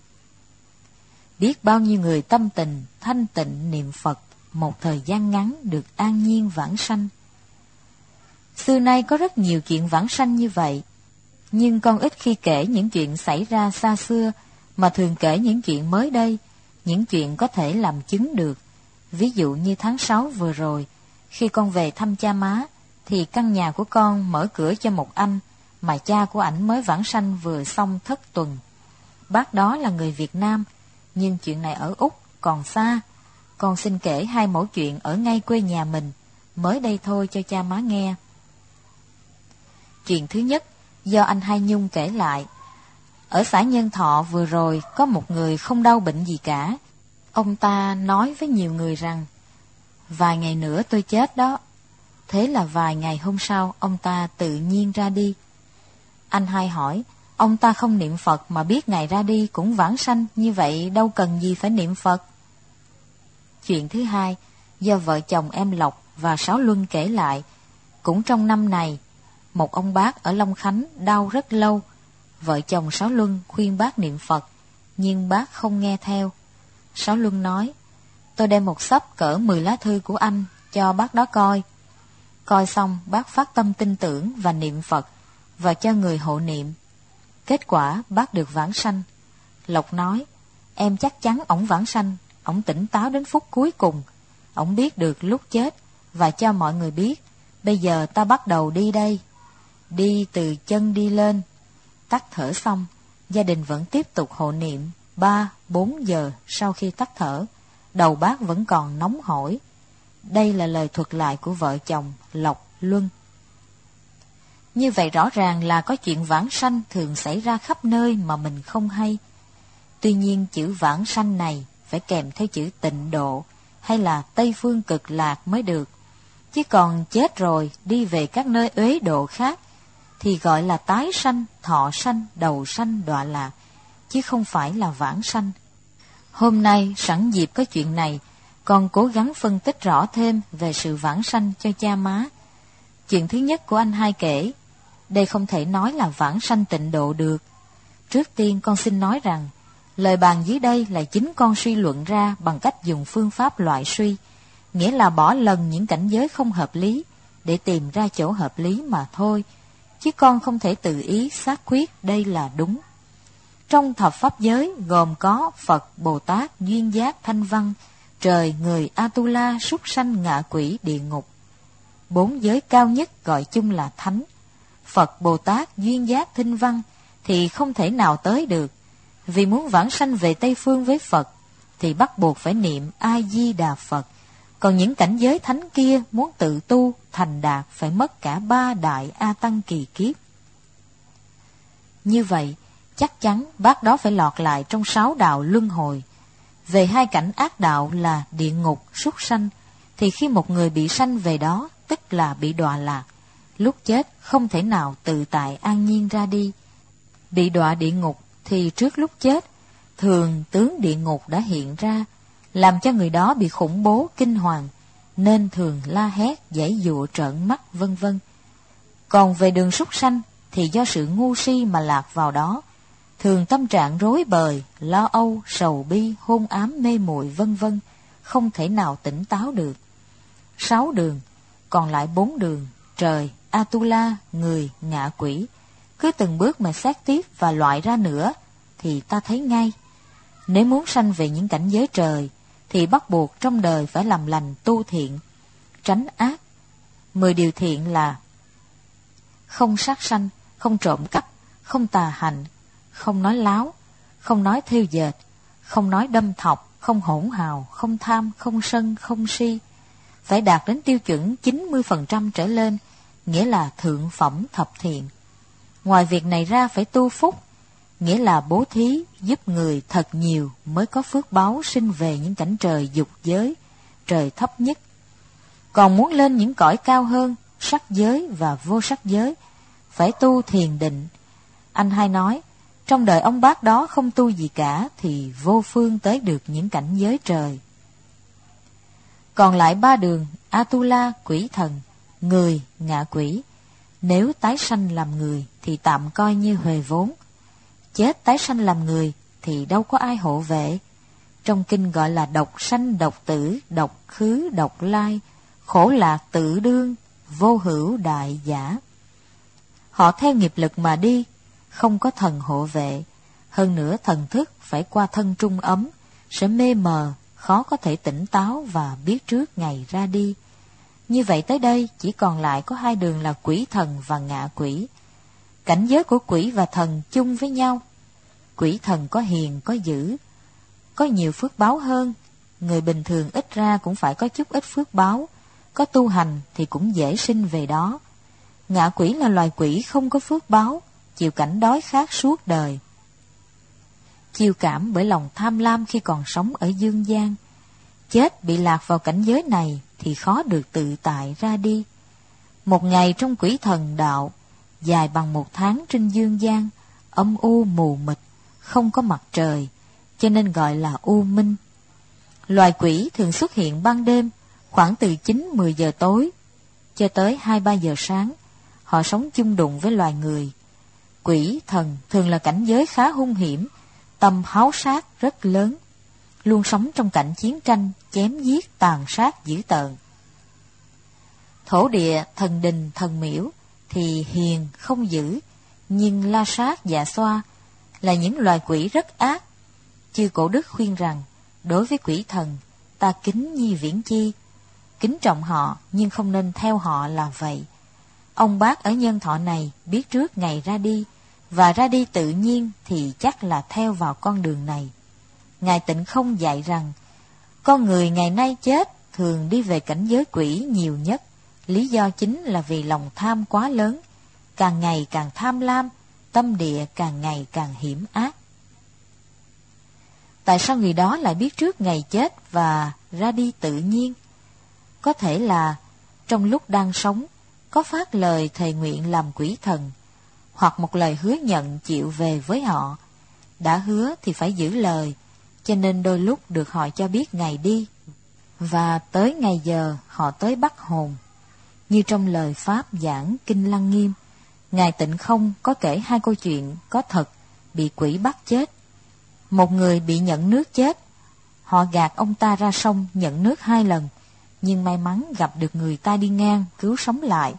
Biết bao nhiêu người tâm tình, thanh tịnh niệm Phật, một thời gian ngắn được an nhiên vãng sanh. Xưa nay có rất nhiều chuyện vãng sanh như vậy, nhưng con ít khi kể những chuyện xảy ra xa xưa, mà thường kể những chuyện mới đây, những chuyện có thể làm chứng được. Ví dụ như tháng sáu vừa rồi, khi con về thăm cha má, thì căn nhà của con mở cửa cho một anh, mà cha của ảnh mới vãng sanh vừa xong thất tuần. Bác đó là người Việt Nam, nhưng chuyện này ở Úc còn xa. Con xin kể hai mẩu chuyện ở ngay quê nhà mình, mới đây thôi cho cha má nghe. Chuyện thứ nhất, do anh Hai Nhung kể lại. Ở xã Nhân Thọ vừa rồi có một người không đau bệnh gì cả. Ông ta nói với nhiều người rằng, vài ngày nữa tôi chết đó. Thế là vài ngày hôm sau, ông ta tự nhiên ra đi. Anh Hai hỏi, ông ta không niệm Phật mà biết ngày ra đi cũng vãng sanh, như vậy đâu cần gì phải niệm Phật. Chuyện thứ hai, do vợ chồng em Lộc và Sáu Luân kể lại. Cũng trong năm này, một ông bác ở Long Khánh đau rất lâu. Vợ chồng Sáu Luân khuyên bác niệm Phật, nhưng bác không nghe theo. Sáu Luân nói, tôi đem một xấp cỡ mười lá thư của anh cho bác đó coi. Coi xong, bác phát tâm tin tưởng và niệm Phật, và cho người hộ niệm. Kết quả bác được vãng sanh. Lộc nói, em chắc chắn ổng vãng sanh, ổng tỉnh táo đến phút cuối cùng. Ổng biết được lúc chết, và cho mọi người biết, bây giờ ta bắt đầu đi đây. Đi từ chân đi lên. Tắt thở xong, gia đình vẫn tiếp tục hộ niệm. Ba, bốn giờ sau khi tắt thở, đầu bác vẫn còn nóng hổi. Đây là lời thuật lại của vợ chồng Lộc Luân. Như vậy rõ ràng là có chuyện vãng sanh thường xảy ra khắp nơi mà mình không hay. Tuy nhiên chữ vãng sanh này phải kèm theo chữ tịnh độ hay là Tây Phương Cực Lạc mới được. Chứ còn chết rồi đi về các nơi uế độ khác thì gọi là tái sanh, thọ sanh, đầu sanh, đọa lạc, chứ không phải là vãng sanh. Hôm nay sẵn dịp có chuyện này, con cố gắng phân tích rõ thêm về sự vãng sanh cho cha má. Chuyện thứ nhất của anh Hai kể, đây không thể nói là vãng sanh tịnh độ được. Trước tiên con xin nói rằng, lời bàn dưới đây là chính con suy luận ra bằng cách dùng phương pháp loại suy, nghĩa là bỏ lần những cảnh giới không hợp lý để tìm ra chỗ hợp lý mà thôi, chứ con không thể tự ý xác quyết đây là đúng. Trong thập pháp giới gồm có Phật, Bồ Tát, duyên giác, thanh văn, trời, người, Atula, súc sanh, ngạ quỷ, địa ngục. Bốn giới cao nhất gọi chung là thánh. Phật, Bồ Tát, duyên giác, thanh văn thì không thể nào tới được, vì muốn vãng sanh về Tây Phương với Phật thì bắt buộc phải niệm A-di-đà Phật. Còn những cảnh giới thánh kia muốn tự tu thành đạt phải mất cả ba đại A Tăng kỳ kiếp. Như vậy, chắc chắn bác đó phải lọt lại trong sáu đạo luân hồi. Về hai cảnh ác đạo là địa ngục, súc sanh, thì khi một người bị sanh về đó, tức là bị đọa lạc. Lúc chết không thể nào tự tại an nhiên ra đi. Bị đọa địa ngục thì trước lúc chết, thường tướng địa ngục đã hiện ra, làm cho người đó bị khủng bố, kinh hoàng, nên thường la hét, giãy giụa, trợn mắt, vân vân. Còn về đường súc sanh thì do sự ngu si mà lạc vào đó, thường tâm trạng rối bời, lo âu, sầu bi, hôn ám, mê muội, vân vân, không thể nào tỉnh táo được. Sáu đường, còn lại bốn đường, trời, Atula, người, ngạ quỷ. Cứ từng bước mà xét tiếp và loại ra nữa, thì ta thấy ngay. Nếu muốn sanh về những cảnh giới trời, thì bắt buộc trong đời phải làm lành tu thiện, tránh ác. Mười điều thiện là không sát sanh, không trộm cắp, không tà hạnh, không nói láo, không nói thêu dệt, không nói đâm thọc, không hỗn hào, không tham, không sân, không si. Phải đạt đến tiêu chuẩn chín mươi phần trăm trở lên nghĩa là thượng phẩm thập thiện. Ngoài việc này ra phải tu phúc, nghĩa là bố thí giúp người thật nhiều mới có phước báu sinh về những cảnh trời dục giới, trời thấp nhất. Còn muốn lên những cõi cao hơn, sắc giới và vô sắc giới, phải tu thiền định. Anh hay nói, trong đời ông bác đó không tu gì cả thì vô phương tới được những cảnh giới trời. Còn lại ba đường, Atula, quỷ thần, người, ngạ quỷ. Nếu tái sanh làm người thì tạm coi như huề vốn. Chết tái sanh làm người thì đâu có ai hộ vệ. Trong kinh gọi là độc sanh, độc tử, độc khứ, độc lai, khổ lạc tự đương, vô hữu đại giả. Họ theo nghiệp lực mà đi, không có thần hộ vệ. Hơn nữa thần thức phải qua thân trung ấm, sẽ mê mờ, khó có thể tỉnh táo và biết trước ngày ra đi. Như vậy tới đây chỉ còn lại có hai đường là quỷ thần và ngạ quỷ. Cảnh giới của quỷ và thần chung với nhau. Quỷ thần có hiền, có dữ, có nhiều phước báo hơn. Người bình thường ít ra cũng phải có chút ít phước báo, có tu hành thì cũng dễ sinh về đó. Ngạ quỷ là loài quỷ không có phước báo, chịu cảnh đói khát suốt đời. Chiêu cảm bởi lòng tham lam khi còn sống ở dương gian. Chết bị lạc vào cảnh giới này thì khó được tự tại ra đi. Một ngày trong quỷ thần đạo dài bằng một tháng trên dương gian, âm u mù mịt, không có mặt trời, cho nên gọi là u minh. Loài quỷ thường xuất hiện ban đêm, khoảng từ chín mười giờ tối cho tới hai ba giờ sáng. Họ sống chung đụng với loài người. Quỷ thần thường là cảnh giới khá hung hiểm, tâm háo sát rất lớn, luôn sống trong cảnh chiến tranh, chém giết, tàn sát dữ tợn. Thổ địa, thần đình, thần miễu thì hiền không dữ, nhưng la sát, dạ xoa là những loài quỷ rất ác. Chư Cổ Đức khuyên rằng, đối với quỷ thần, ta kính nhi viễn chi, kính trọng họ nhưng không nên theo họ là vậy. Ông bác ở nhân thọ này biết trước ngày ra đi, và ra đi tự nhiên thì chắc là theo vào con đường này. Ngài Tịnh Không dạy rằng, con người ngày nay chết thường đi về cảnh giới quỷ nhiều nhất. Lý do chính là vì lòng tham quá lớn, càng ngày càng tham lam, tâm địa càng ngày càng hiểm ác. Tại sao người đó lại biết trước ngày chết và ra đi tự nhiên? Có thể là trong lúc đang sống có phát lời thề nguyện làm quỷ thần, hoặc một lời hứa nhận chịu về với họ. Đã hứa thì phải giữ lời, cho nên đôi lúc được họ cho biết ngày đi, và tới ngày giờ họ tới bắt hồn. Như trong lời Pháp giảng Kinh Lăng Nghiêm, Ngài Tịnh Không có kể hai câu chuyện có thật bị quỷ bắt chết. Một người bị nhận nước chết, họ gạt ông ta ra sông nhận nước hai lần, nhưng may mắn gặp được người ta đi ngang cứu sống lại.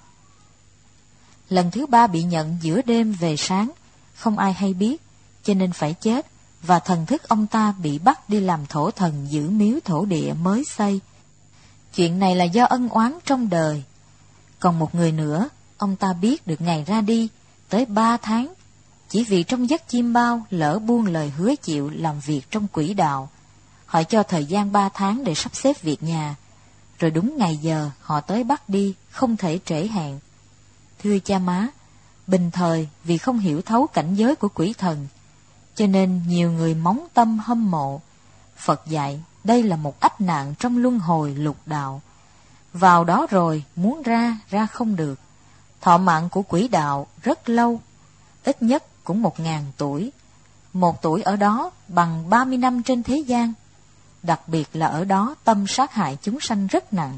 Lần thứ ba bị nhận giữa đêm về sáng, không ai hay biết, cho nên phải chết, và thần thức ông ta bị bắt đi làm thổ thần giữ miếu thổ địa mới xây. Chuyện này là do ân oán trong đời. Còn một người nữa, ông ta biết được ngày ra đi tới ba tháng, chỉ vì trong giấc chim bao lỡ buông lời hứa chịu làm việc trong quỷ đạo. Họ cho thời gian ba tháng để sắp xếp việc nhà, rồi đúng ngày giờ họ tới bắt đi, không thể trễ hẹn. Thưa cha má, bình thời vì không hiểu thấu cảnh giới của quỷ thần, cho nên nhiều người móng tâm hâm mộ. Phật dạy đây là một ách nạn trong luân hồi lục đạo. Vào đó rồi muốn ra, ra không được. Thọ mạng của quỷ đạo rất lâu, ít nhất cũng một ngàn tuổi. Một tuổi ở đó bằng ba mươi năm trên thế gian. Đặc biệt là ở đó tâm sát hại chúng sanh rất nặng.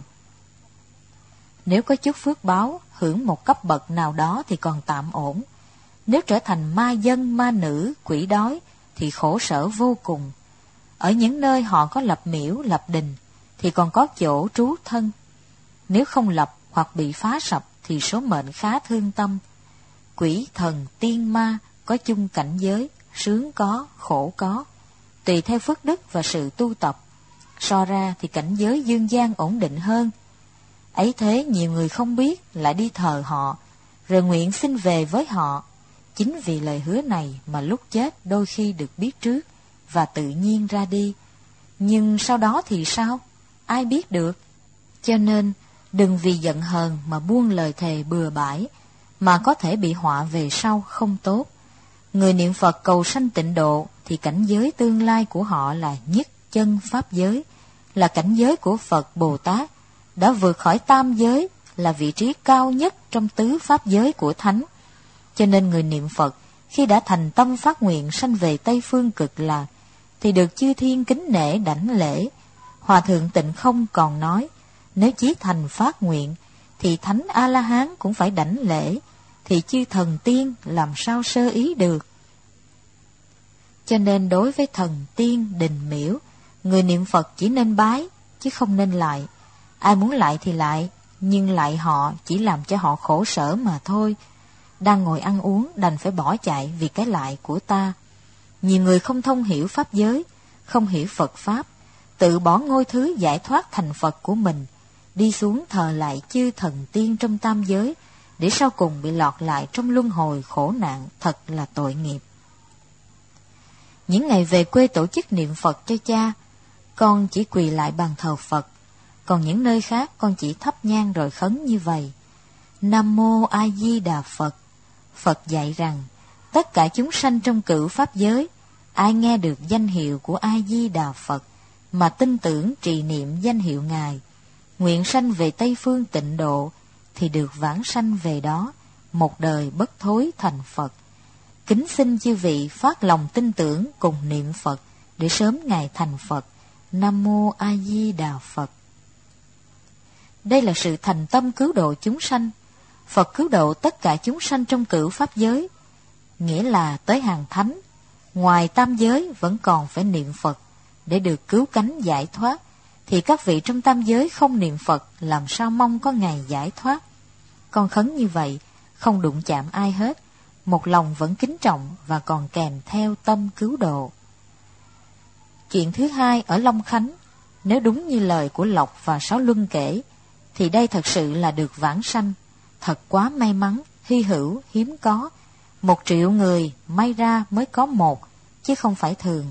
Nếu có chút phước báo, hưởng một cấp bậc nào đó thì còn tạm ổn. Nếu trở thành ma dân, ma nữ, quỷ đói thì khổ sở vô cùng. Ở những nơi họ có lập miễu, lập đình thì còn có chỗ trú thân. Nếu không lập hoặc bị phá sập thì số mệnh khá thương tâm. Quỷ, thần, tiên, ma có chung cảnh giới, sướng có, khổ có, tùy theo phước đức và sự tu tập. So ra thì cảnh giới dương gian ổn định hơn. Ấy thế nhiều người không biết lại đi thờ họ, rồi nguyện xin về với họ. Chính vì lời hứa này mà lúc chết đôi khi được biết trước và tự nhiên ra đi. Nhưng sau đó thì sao? Ai biết được? Cho nên Đừng vì giận hờn mà buông lời thề bừa bãi, mà có thể bị họa về sau không tốt. Người niệm Phật cầu sanh tịnh độ thì cảnh giới tương lai của họ là nhất chân pháp giới, là cảnh giới của Phật Bồ Tát, đã vượt khỏi tam giới, là vị trí cao nhất trong tứ pháp giới của Thánh. Cho nên người niệm Phật khi đã thành tâm phát nguyện sanh về Tây Phương Cực Lạc thì được chư thiên kính nể đảnh lễ. Hòa thượng Tịnh Không còn nói, nếu chí thành phát nguyện thì Thánh A-la-hán cũng phải đảnh lễ, thì chư thần tiên làm sao sơ ý được. Cho nên đối với thần tiên đình miễu, người niệm Phật chỉ nên bái chứ không nên lại. Ai muốn lại thì lại, nhưng lại họ chỉ làm cho họ khổ sở mà thôi. Đang ngồi ăn uống đành phải bỏ chạy vì cái lại của ta. Nhiều người không thông hiểu pháp giới, không hiểu Phật pháp, tự bỏ ngôi thứ giải thoát thành Phật của mình, đi xuống thờ lại chư thần tiên trong tam giới, để sau cùng bị lọt lại trong luân hồi khổ nạn, thật là tội nghiệp. Những ngày về quê tổ chức niệm Phật cho cha, con chỉ quỳ lại bàn thờ Phật, còn những nơi khác con chỉ thắp nhang rồi khấn như vậy. Nam Mô A Di Đà Phật. Phật dạy rằng, tất cả chúng sanh trong cửu pháp giới, ai nghe được danh hiệu của A Di Đà Phật, mà tin tưởng trì niệm danh hiệu Ngài, nguyện sanh về Tây Phương tịnh độ, thì được vãng sanh về đó, một đời bất thối thành Phật. Kính xin chư vị phát lòng tin tưởng cùng niệm Phật, để sớm ngày thành Phật. Nam Mô A Di Đà Phật. Đây là sự thành tâm cứu độ chúng sanh. Phật cứu độ tất cả chúng sanh trong cửu pháp giới, nghĩa là tới hàng thánh. Ngoài tam giới vẫn còn phải niệm Phật để được cứu cánh giải thoát, thì các vị trong tam giới không niệm Phật làm sao mong có ngày giải thoát. Con khấn như vậy, không đụng chạm ai hết, một lòng vẫn kính trọng và còn kèm theo tâm cứu độ. Chuyện thứ hai ở Long Khánh, nếu đúng như lời của Lộc và Sáu Luân kể, thì đây thật sự là được vãng sanh. Thật quá may mắn, hy hữu, hiếm có. Một triệu người may ra mới có một, chứ không phải thường.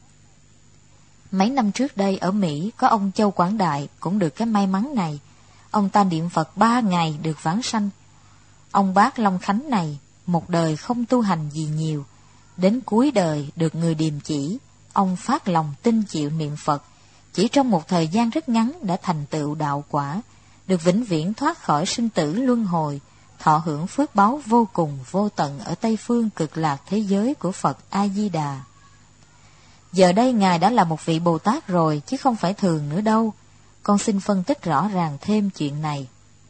Mấy năm trước đây ở Mỹ có ông Châu Quảng Đại cũng được cái may mắn này. Ông ta niệm Phật ba ngày được vãng sanh. Ông bác Long Khánh này một đời không tu hành gì nhiều, đến cuối đời được người điềm chỉ, ông phát lòng tin chịu niệm Phật, chỉ trong một thời gian rất ngắn đã thành tựu đạo quả, được vĩnh viễn thoát khỏi sinh tử luân hồi, thọ hưởng phước báu vô cùng vô tận ở Tây Phương Cực Lạc thế giới của Phật A Di Đà. Giờ đây Ngài đã là một vị Bồ Tát rồi, chứ không phải thường nữa đâu. Con xin phân tích rõ ràng thêm chuyện này.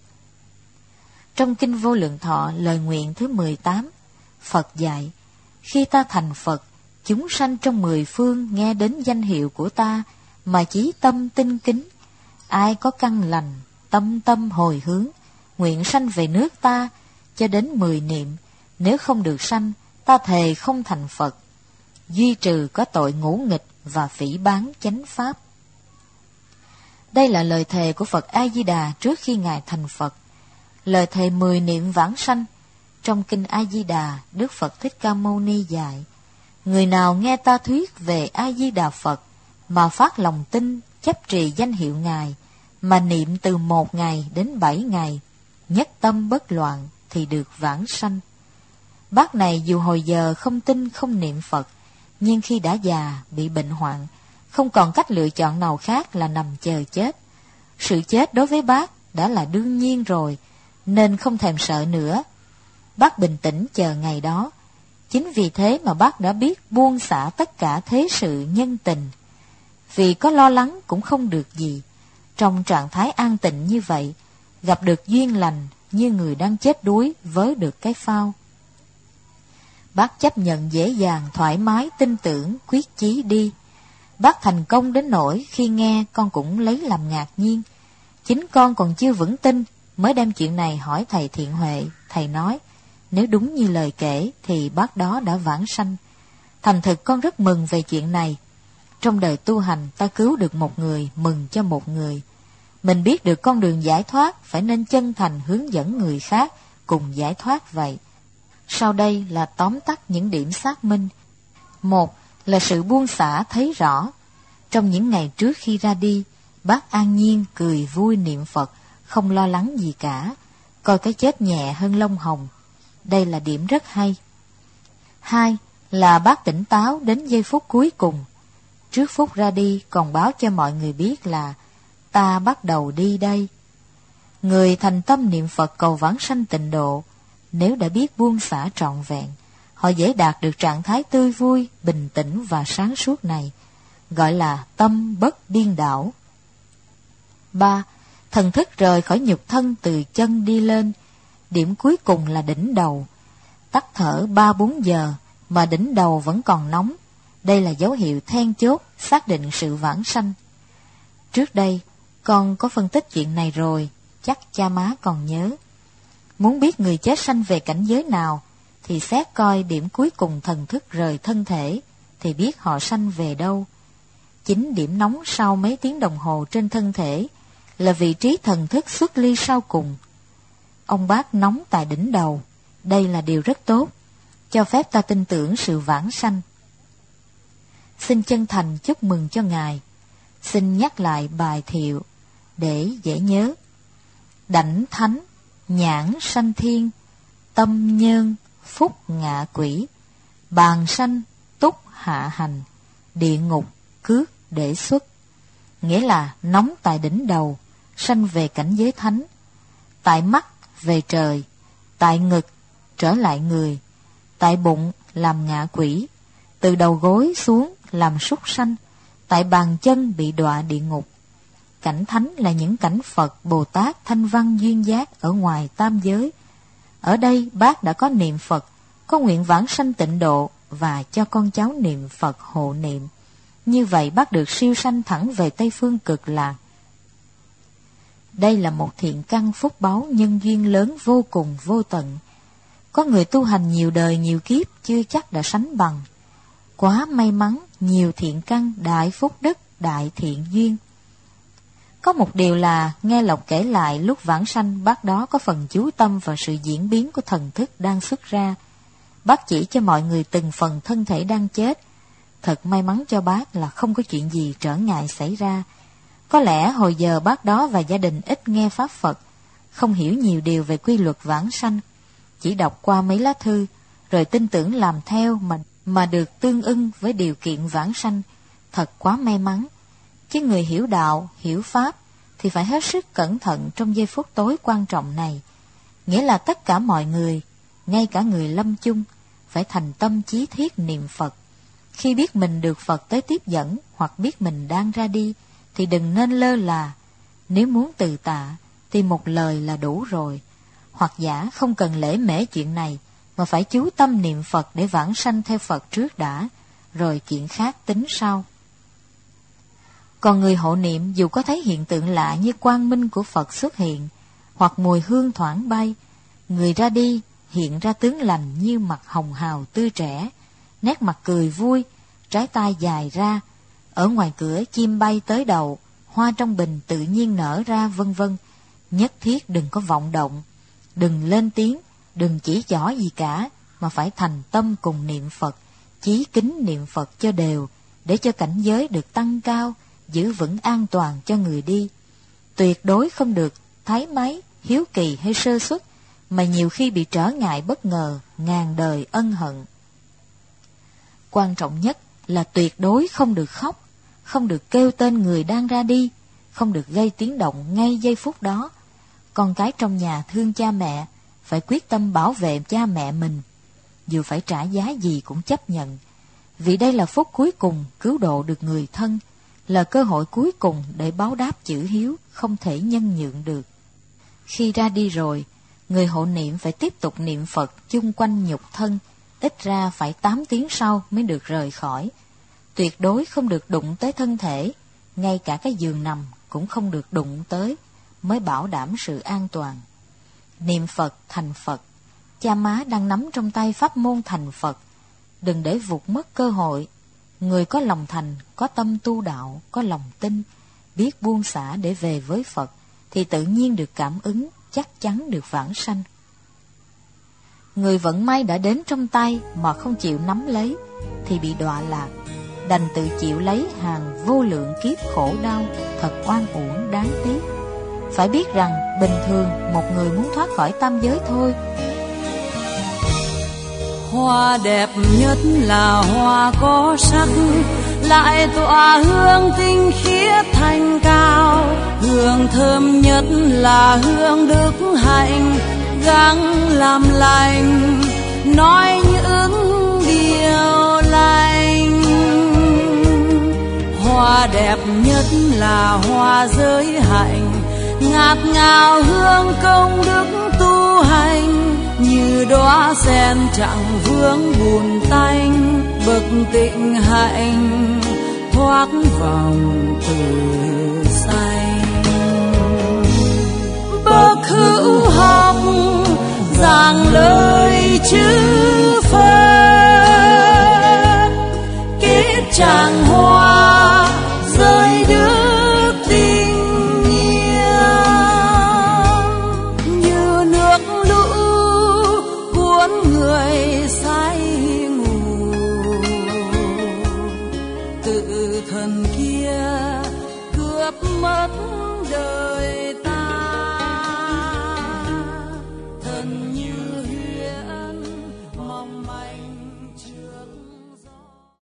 Trong Kinh Vô Lượng Thọ lời nguyện thứ mười tám, Phật dạy, khi ta thành Phật, chúng sanh trong mười phương nghe đến danh hiệu của ta mà chí tâm tinh kính. Ai có căn lành, tâm tâm hồi hướng, nguyện sanh về nước ta, cho đến mười niệm, nếu không được sanh, ta thề không thành Phật. Duy trừ có tội ngũ nghịch và phỉ báng chánh pháp. Đây là lời thề của Phật A Di Đà trước khi Ngài thành Phật. Lời thề mười niệm vãng sanh. Trong Kinh A Di Đà, Đức Phật Thích Ca Mâu Ni dạy, người nào nghe ta thuyết về A Di Đà Phật mà phát lòng tin, chấp trì danh hiệu Ngài, mà niệm từ một ngày đến bảy ngày, nhất tâm bất loạn, thì được vãng sanh. Bác này dù hồi giờ không tin không niệm Phật, nhưng khi đã già, bị bệnh hoạn, không còn cách lựa chọn nào khác là nằm chờ chết. Sự chết đối với bác đã là đương nhiên rồi, nên không thèm sợ nữa. Bác bình tĩnh chờ ngày đó. Chính vì thế mà bác đã biết buông xả tất cả thế sự nhân tình. Vì có lo lắng cũng không được gì. Trong trạng thái an tịnh như vậy, gặp được duyên lành như người đang chết đuối với được cái phao. Bác chấp nhận dễ dàng, thoải mái, tin tưởng, quyết chí đi. Bác thành công đến nỗi khi nghe con cũng lấy làm ngạc nhiên. Chính con còn chưa vững tin, mới đem chuyện này hỏi thầy Thiện Huệ. Thầy nói, nếu đúng như lời kể thì bác đó đã vãng sanh. Thành thực con rất mừng về chuyện này. Trong đời tu hành ta cứu được một người, mừng cho một người. Mình biết được con đường giải thoát, phải nên chân thành hướng dẫn người khác cùng giải thoát vậy. Sau đây là tóm tắt những điểm xác minh. Một là sự buông xả thấy rõ. Trong những ngày trước khi ra đi, bác an nhiên cười vui niệm Phật, không lo lắng gì cả, coi cái chết nhẹ hơn lông hồng. Đây là điểm rất hay. Hai là bác tỉnh táo đến giây phút cuối cùng. Trước phút ra đi còn báo cho mọi người biết là ta bắt đầu đi đây. Người thành tâm niệm Phật cầu vãng sanh tịnh độ, nếu đã biết buông xả trọn vẹn, họ dễ đạt được trạng thái tươi vui, bình tĩnh và sáng suốt này, gọi là tâm bất điên đảo. Ba, thần thức rời khỏi nhục thân từ chân đi lên, điểm cuối cùng là đỉnh đầu. Tắt thở ba bốn giờ mà đỉnh đầu vẫn còn nóng, đây là dấu hiệu then chốt xác định sự vãng sanh. Trước đây con có phân tích chuyện này rồi, chắc cha má còn nhớ. Muốn biết người chết sanh về cảnh giới nào thì xét coi điểm cuối cùng thần thức rời thân thể thì biết họ sanh về đâu. Chính điểm nóng sau mấy tiếng đồng hồ trên thân thể là vị trí thần thức xuất ly sau cùng. Ông bác nóng tại đỉnh đầu, đây là điều rất tốt, cho phép ta tin tưởng sự vãng sanh. Xin chân thành chúc mừng cho Ngài. Xin nhắc lại bài thiệu để dễ nhớ. Đảnh thánh, nhãn sanh thiên, tâm nhân, phúc ngạ quỷ, bàn sanh, túc hạ hành, địa ngục, cước để xuất. Nghĩa là nóng tại đỉnh đầu, sanh về cảnh giới thánh, tại mắt về trời, tại ngực trở lại người, tại bụng làm ngạ quỷ, từ đầu gối xuống làm súc sanh, tại bàn chân bị đọa địa ngục. Cảnh thánh là những cảnh Phật, Bồ Tát, Thanh Văn, Duyên Giác ở ngoài tam giới. Ở đây bác đã có niệm Phật, có nguyện vãng sanh tịnh độ và cho con cháu niệm Phật hộ niệm. Như vậy bác được siêu sanh thẳng về Tây Phương Cực Lạc. Đây là một thiện căn phúc báu nhân duyên lớn vô cùng vô tận. Có người tu hành nhiều đời nhiều kiếp chưa chắc đã sánh bằng. Quá may mắn, nhiều thiện căn, đại phúc đức, đại thiện duyên. Có một điều là, nghe Lộc kể lại lúc vãng sanh bác đó có phần chú tâm vào sự diễn biến của thần thức đang xuất ra. Bác chỉ cho mọi người từng phần thân thể đang chết. Thật may mắn cho bác là không có chuyện gì trở ngại xảy ra. Có lẽ hồi giờ bác đó và gia đình ít nghe Pháp Phật, không hiểu nhiều điều về quy luật vãng sanh, chỉ đọc qua mấy lá thư, rồi tin tưởng làm theo mà, mà được tương ưng với điều kiện vãng sanh. Thật quá may mắn. Chứ người hiểu đạo, hiểu Pháp thì phải hết sức cẩn thận trong giây phút tối quan trọng này. Nghĩa là tất cả mọi người, ngay cả người lâm chung, phải thành tâm chí thiết niệm Phật. Khi biết mình được Phật tới tiếp dẫn hoặc biết mình đang ra đi thì đừng nên lơ là. Nếu muốn từ tạ thì một lời là đủ rồi. Hoặc giả không cần lễ mễ chuyện này mà phải chú tâm niệm Phật để vãng sanh theo Phật trước đã, rồi chuyện khác tính sau. Còn người hộ niệm dù có thấy hiện tượng lạ như quang minh của Phật xuất hiện, hoặc mùi hương thoảng bay, người ra đi hiện ra tướng lành như mặt hồng hào tươi trẻ, nét mặt cười vui, trái tai dài ra, ở ngoài cửa chim bay tới đầu, hoa trong bình tự nhiên nở ra, vân vân. Nhất thiết đừng có vọng động, đừng lên tiếng, đừng chỉ trỏ gì cả, mà phải thành tâm cùng niệm Phật, chí kính niệm Phật cho đều, để cho cảnh giới được tăng cao, giữ vững an toàn cho người đi. Tuyệt đối không được thái máy, hiếu kỳ hay sơ suất, mà nhiều khi bị trở ngại bất ngờ, ngàn đời ân hận. Quan trọng nhất là tuyệt đối không được khóc, không được kêu tên người đang ra đi, không được gây tiếng động ngay giây phút đó. Con cái trong nhà thương cha mẹ, phải quyết tâm bảo vệ cha mẹ mình, dù phải trả giá gì cũng chấp nhận, vì đây là phút cuối cùng cứu độ được người thân, là cơ hội cuối cùng để báo đáp chữ hiếu không thể nhân nhượng được. Khi ra đi rồi, người hộ niệm phải tiếp tục niệm Phật chung quanh nhục thân, ít ra phải tám tiếng sau mới được rời khỏi. Tuyệt đối không được đụng tới thân thể, ngay cả cái giường nằm cũng không được đụng tới, mới bảo đảm sự an toàn. Niệm Phật thành Phật, cha má đang nắm trong tay pháp môn thành Phật, đừng để vụt mất cơ hội. Người có lòng thành, có tâm tu đạo, có lòng tin, biết buông xả để về với Phật, thì tự nhiên được cảm ứng, chắc chắn được vãng sanh. Người vận may đã đến trong tay mà không chịu nắm lấy, thì bị đọa lạc, đành tự chịu lấy hàng vô lượng kiếp khổ đau, thật oan uổng đáng tiếc. Phải biết rằng bình thường một người muốn thoát khỏi tam giới thôi. Hoa đẹp nhất là hoa có sắc, lại tỏa hương tinh khiết thanh cao. Hương thơm nhất là hương đức hạnh, gắng làm lành, nói những điều lành. Hoa đẹp nhất là hoa giới hạnh, ngát ngào hương công đức tu hành. Như đóa sen chẳng vướng bùn tanh, bậc tịnh hạnh thoát vòng tử sanh. Bậc hữu học giảng lời chữ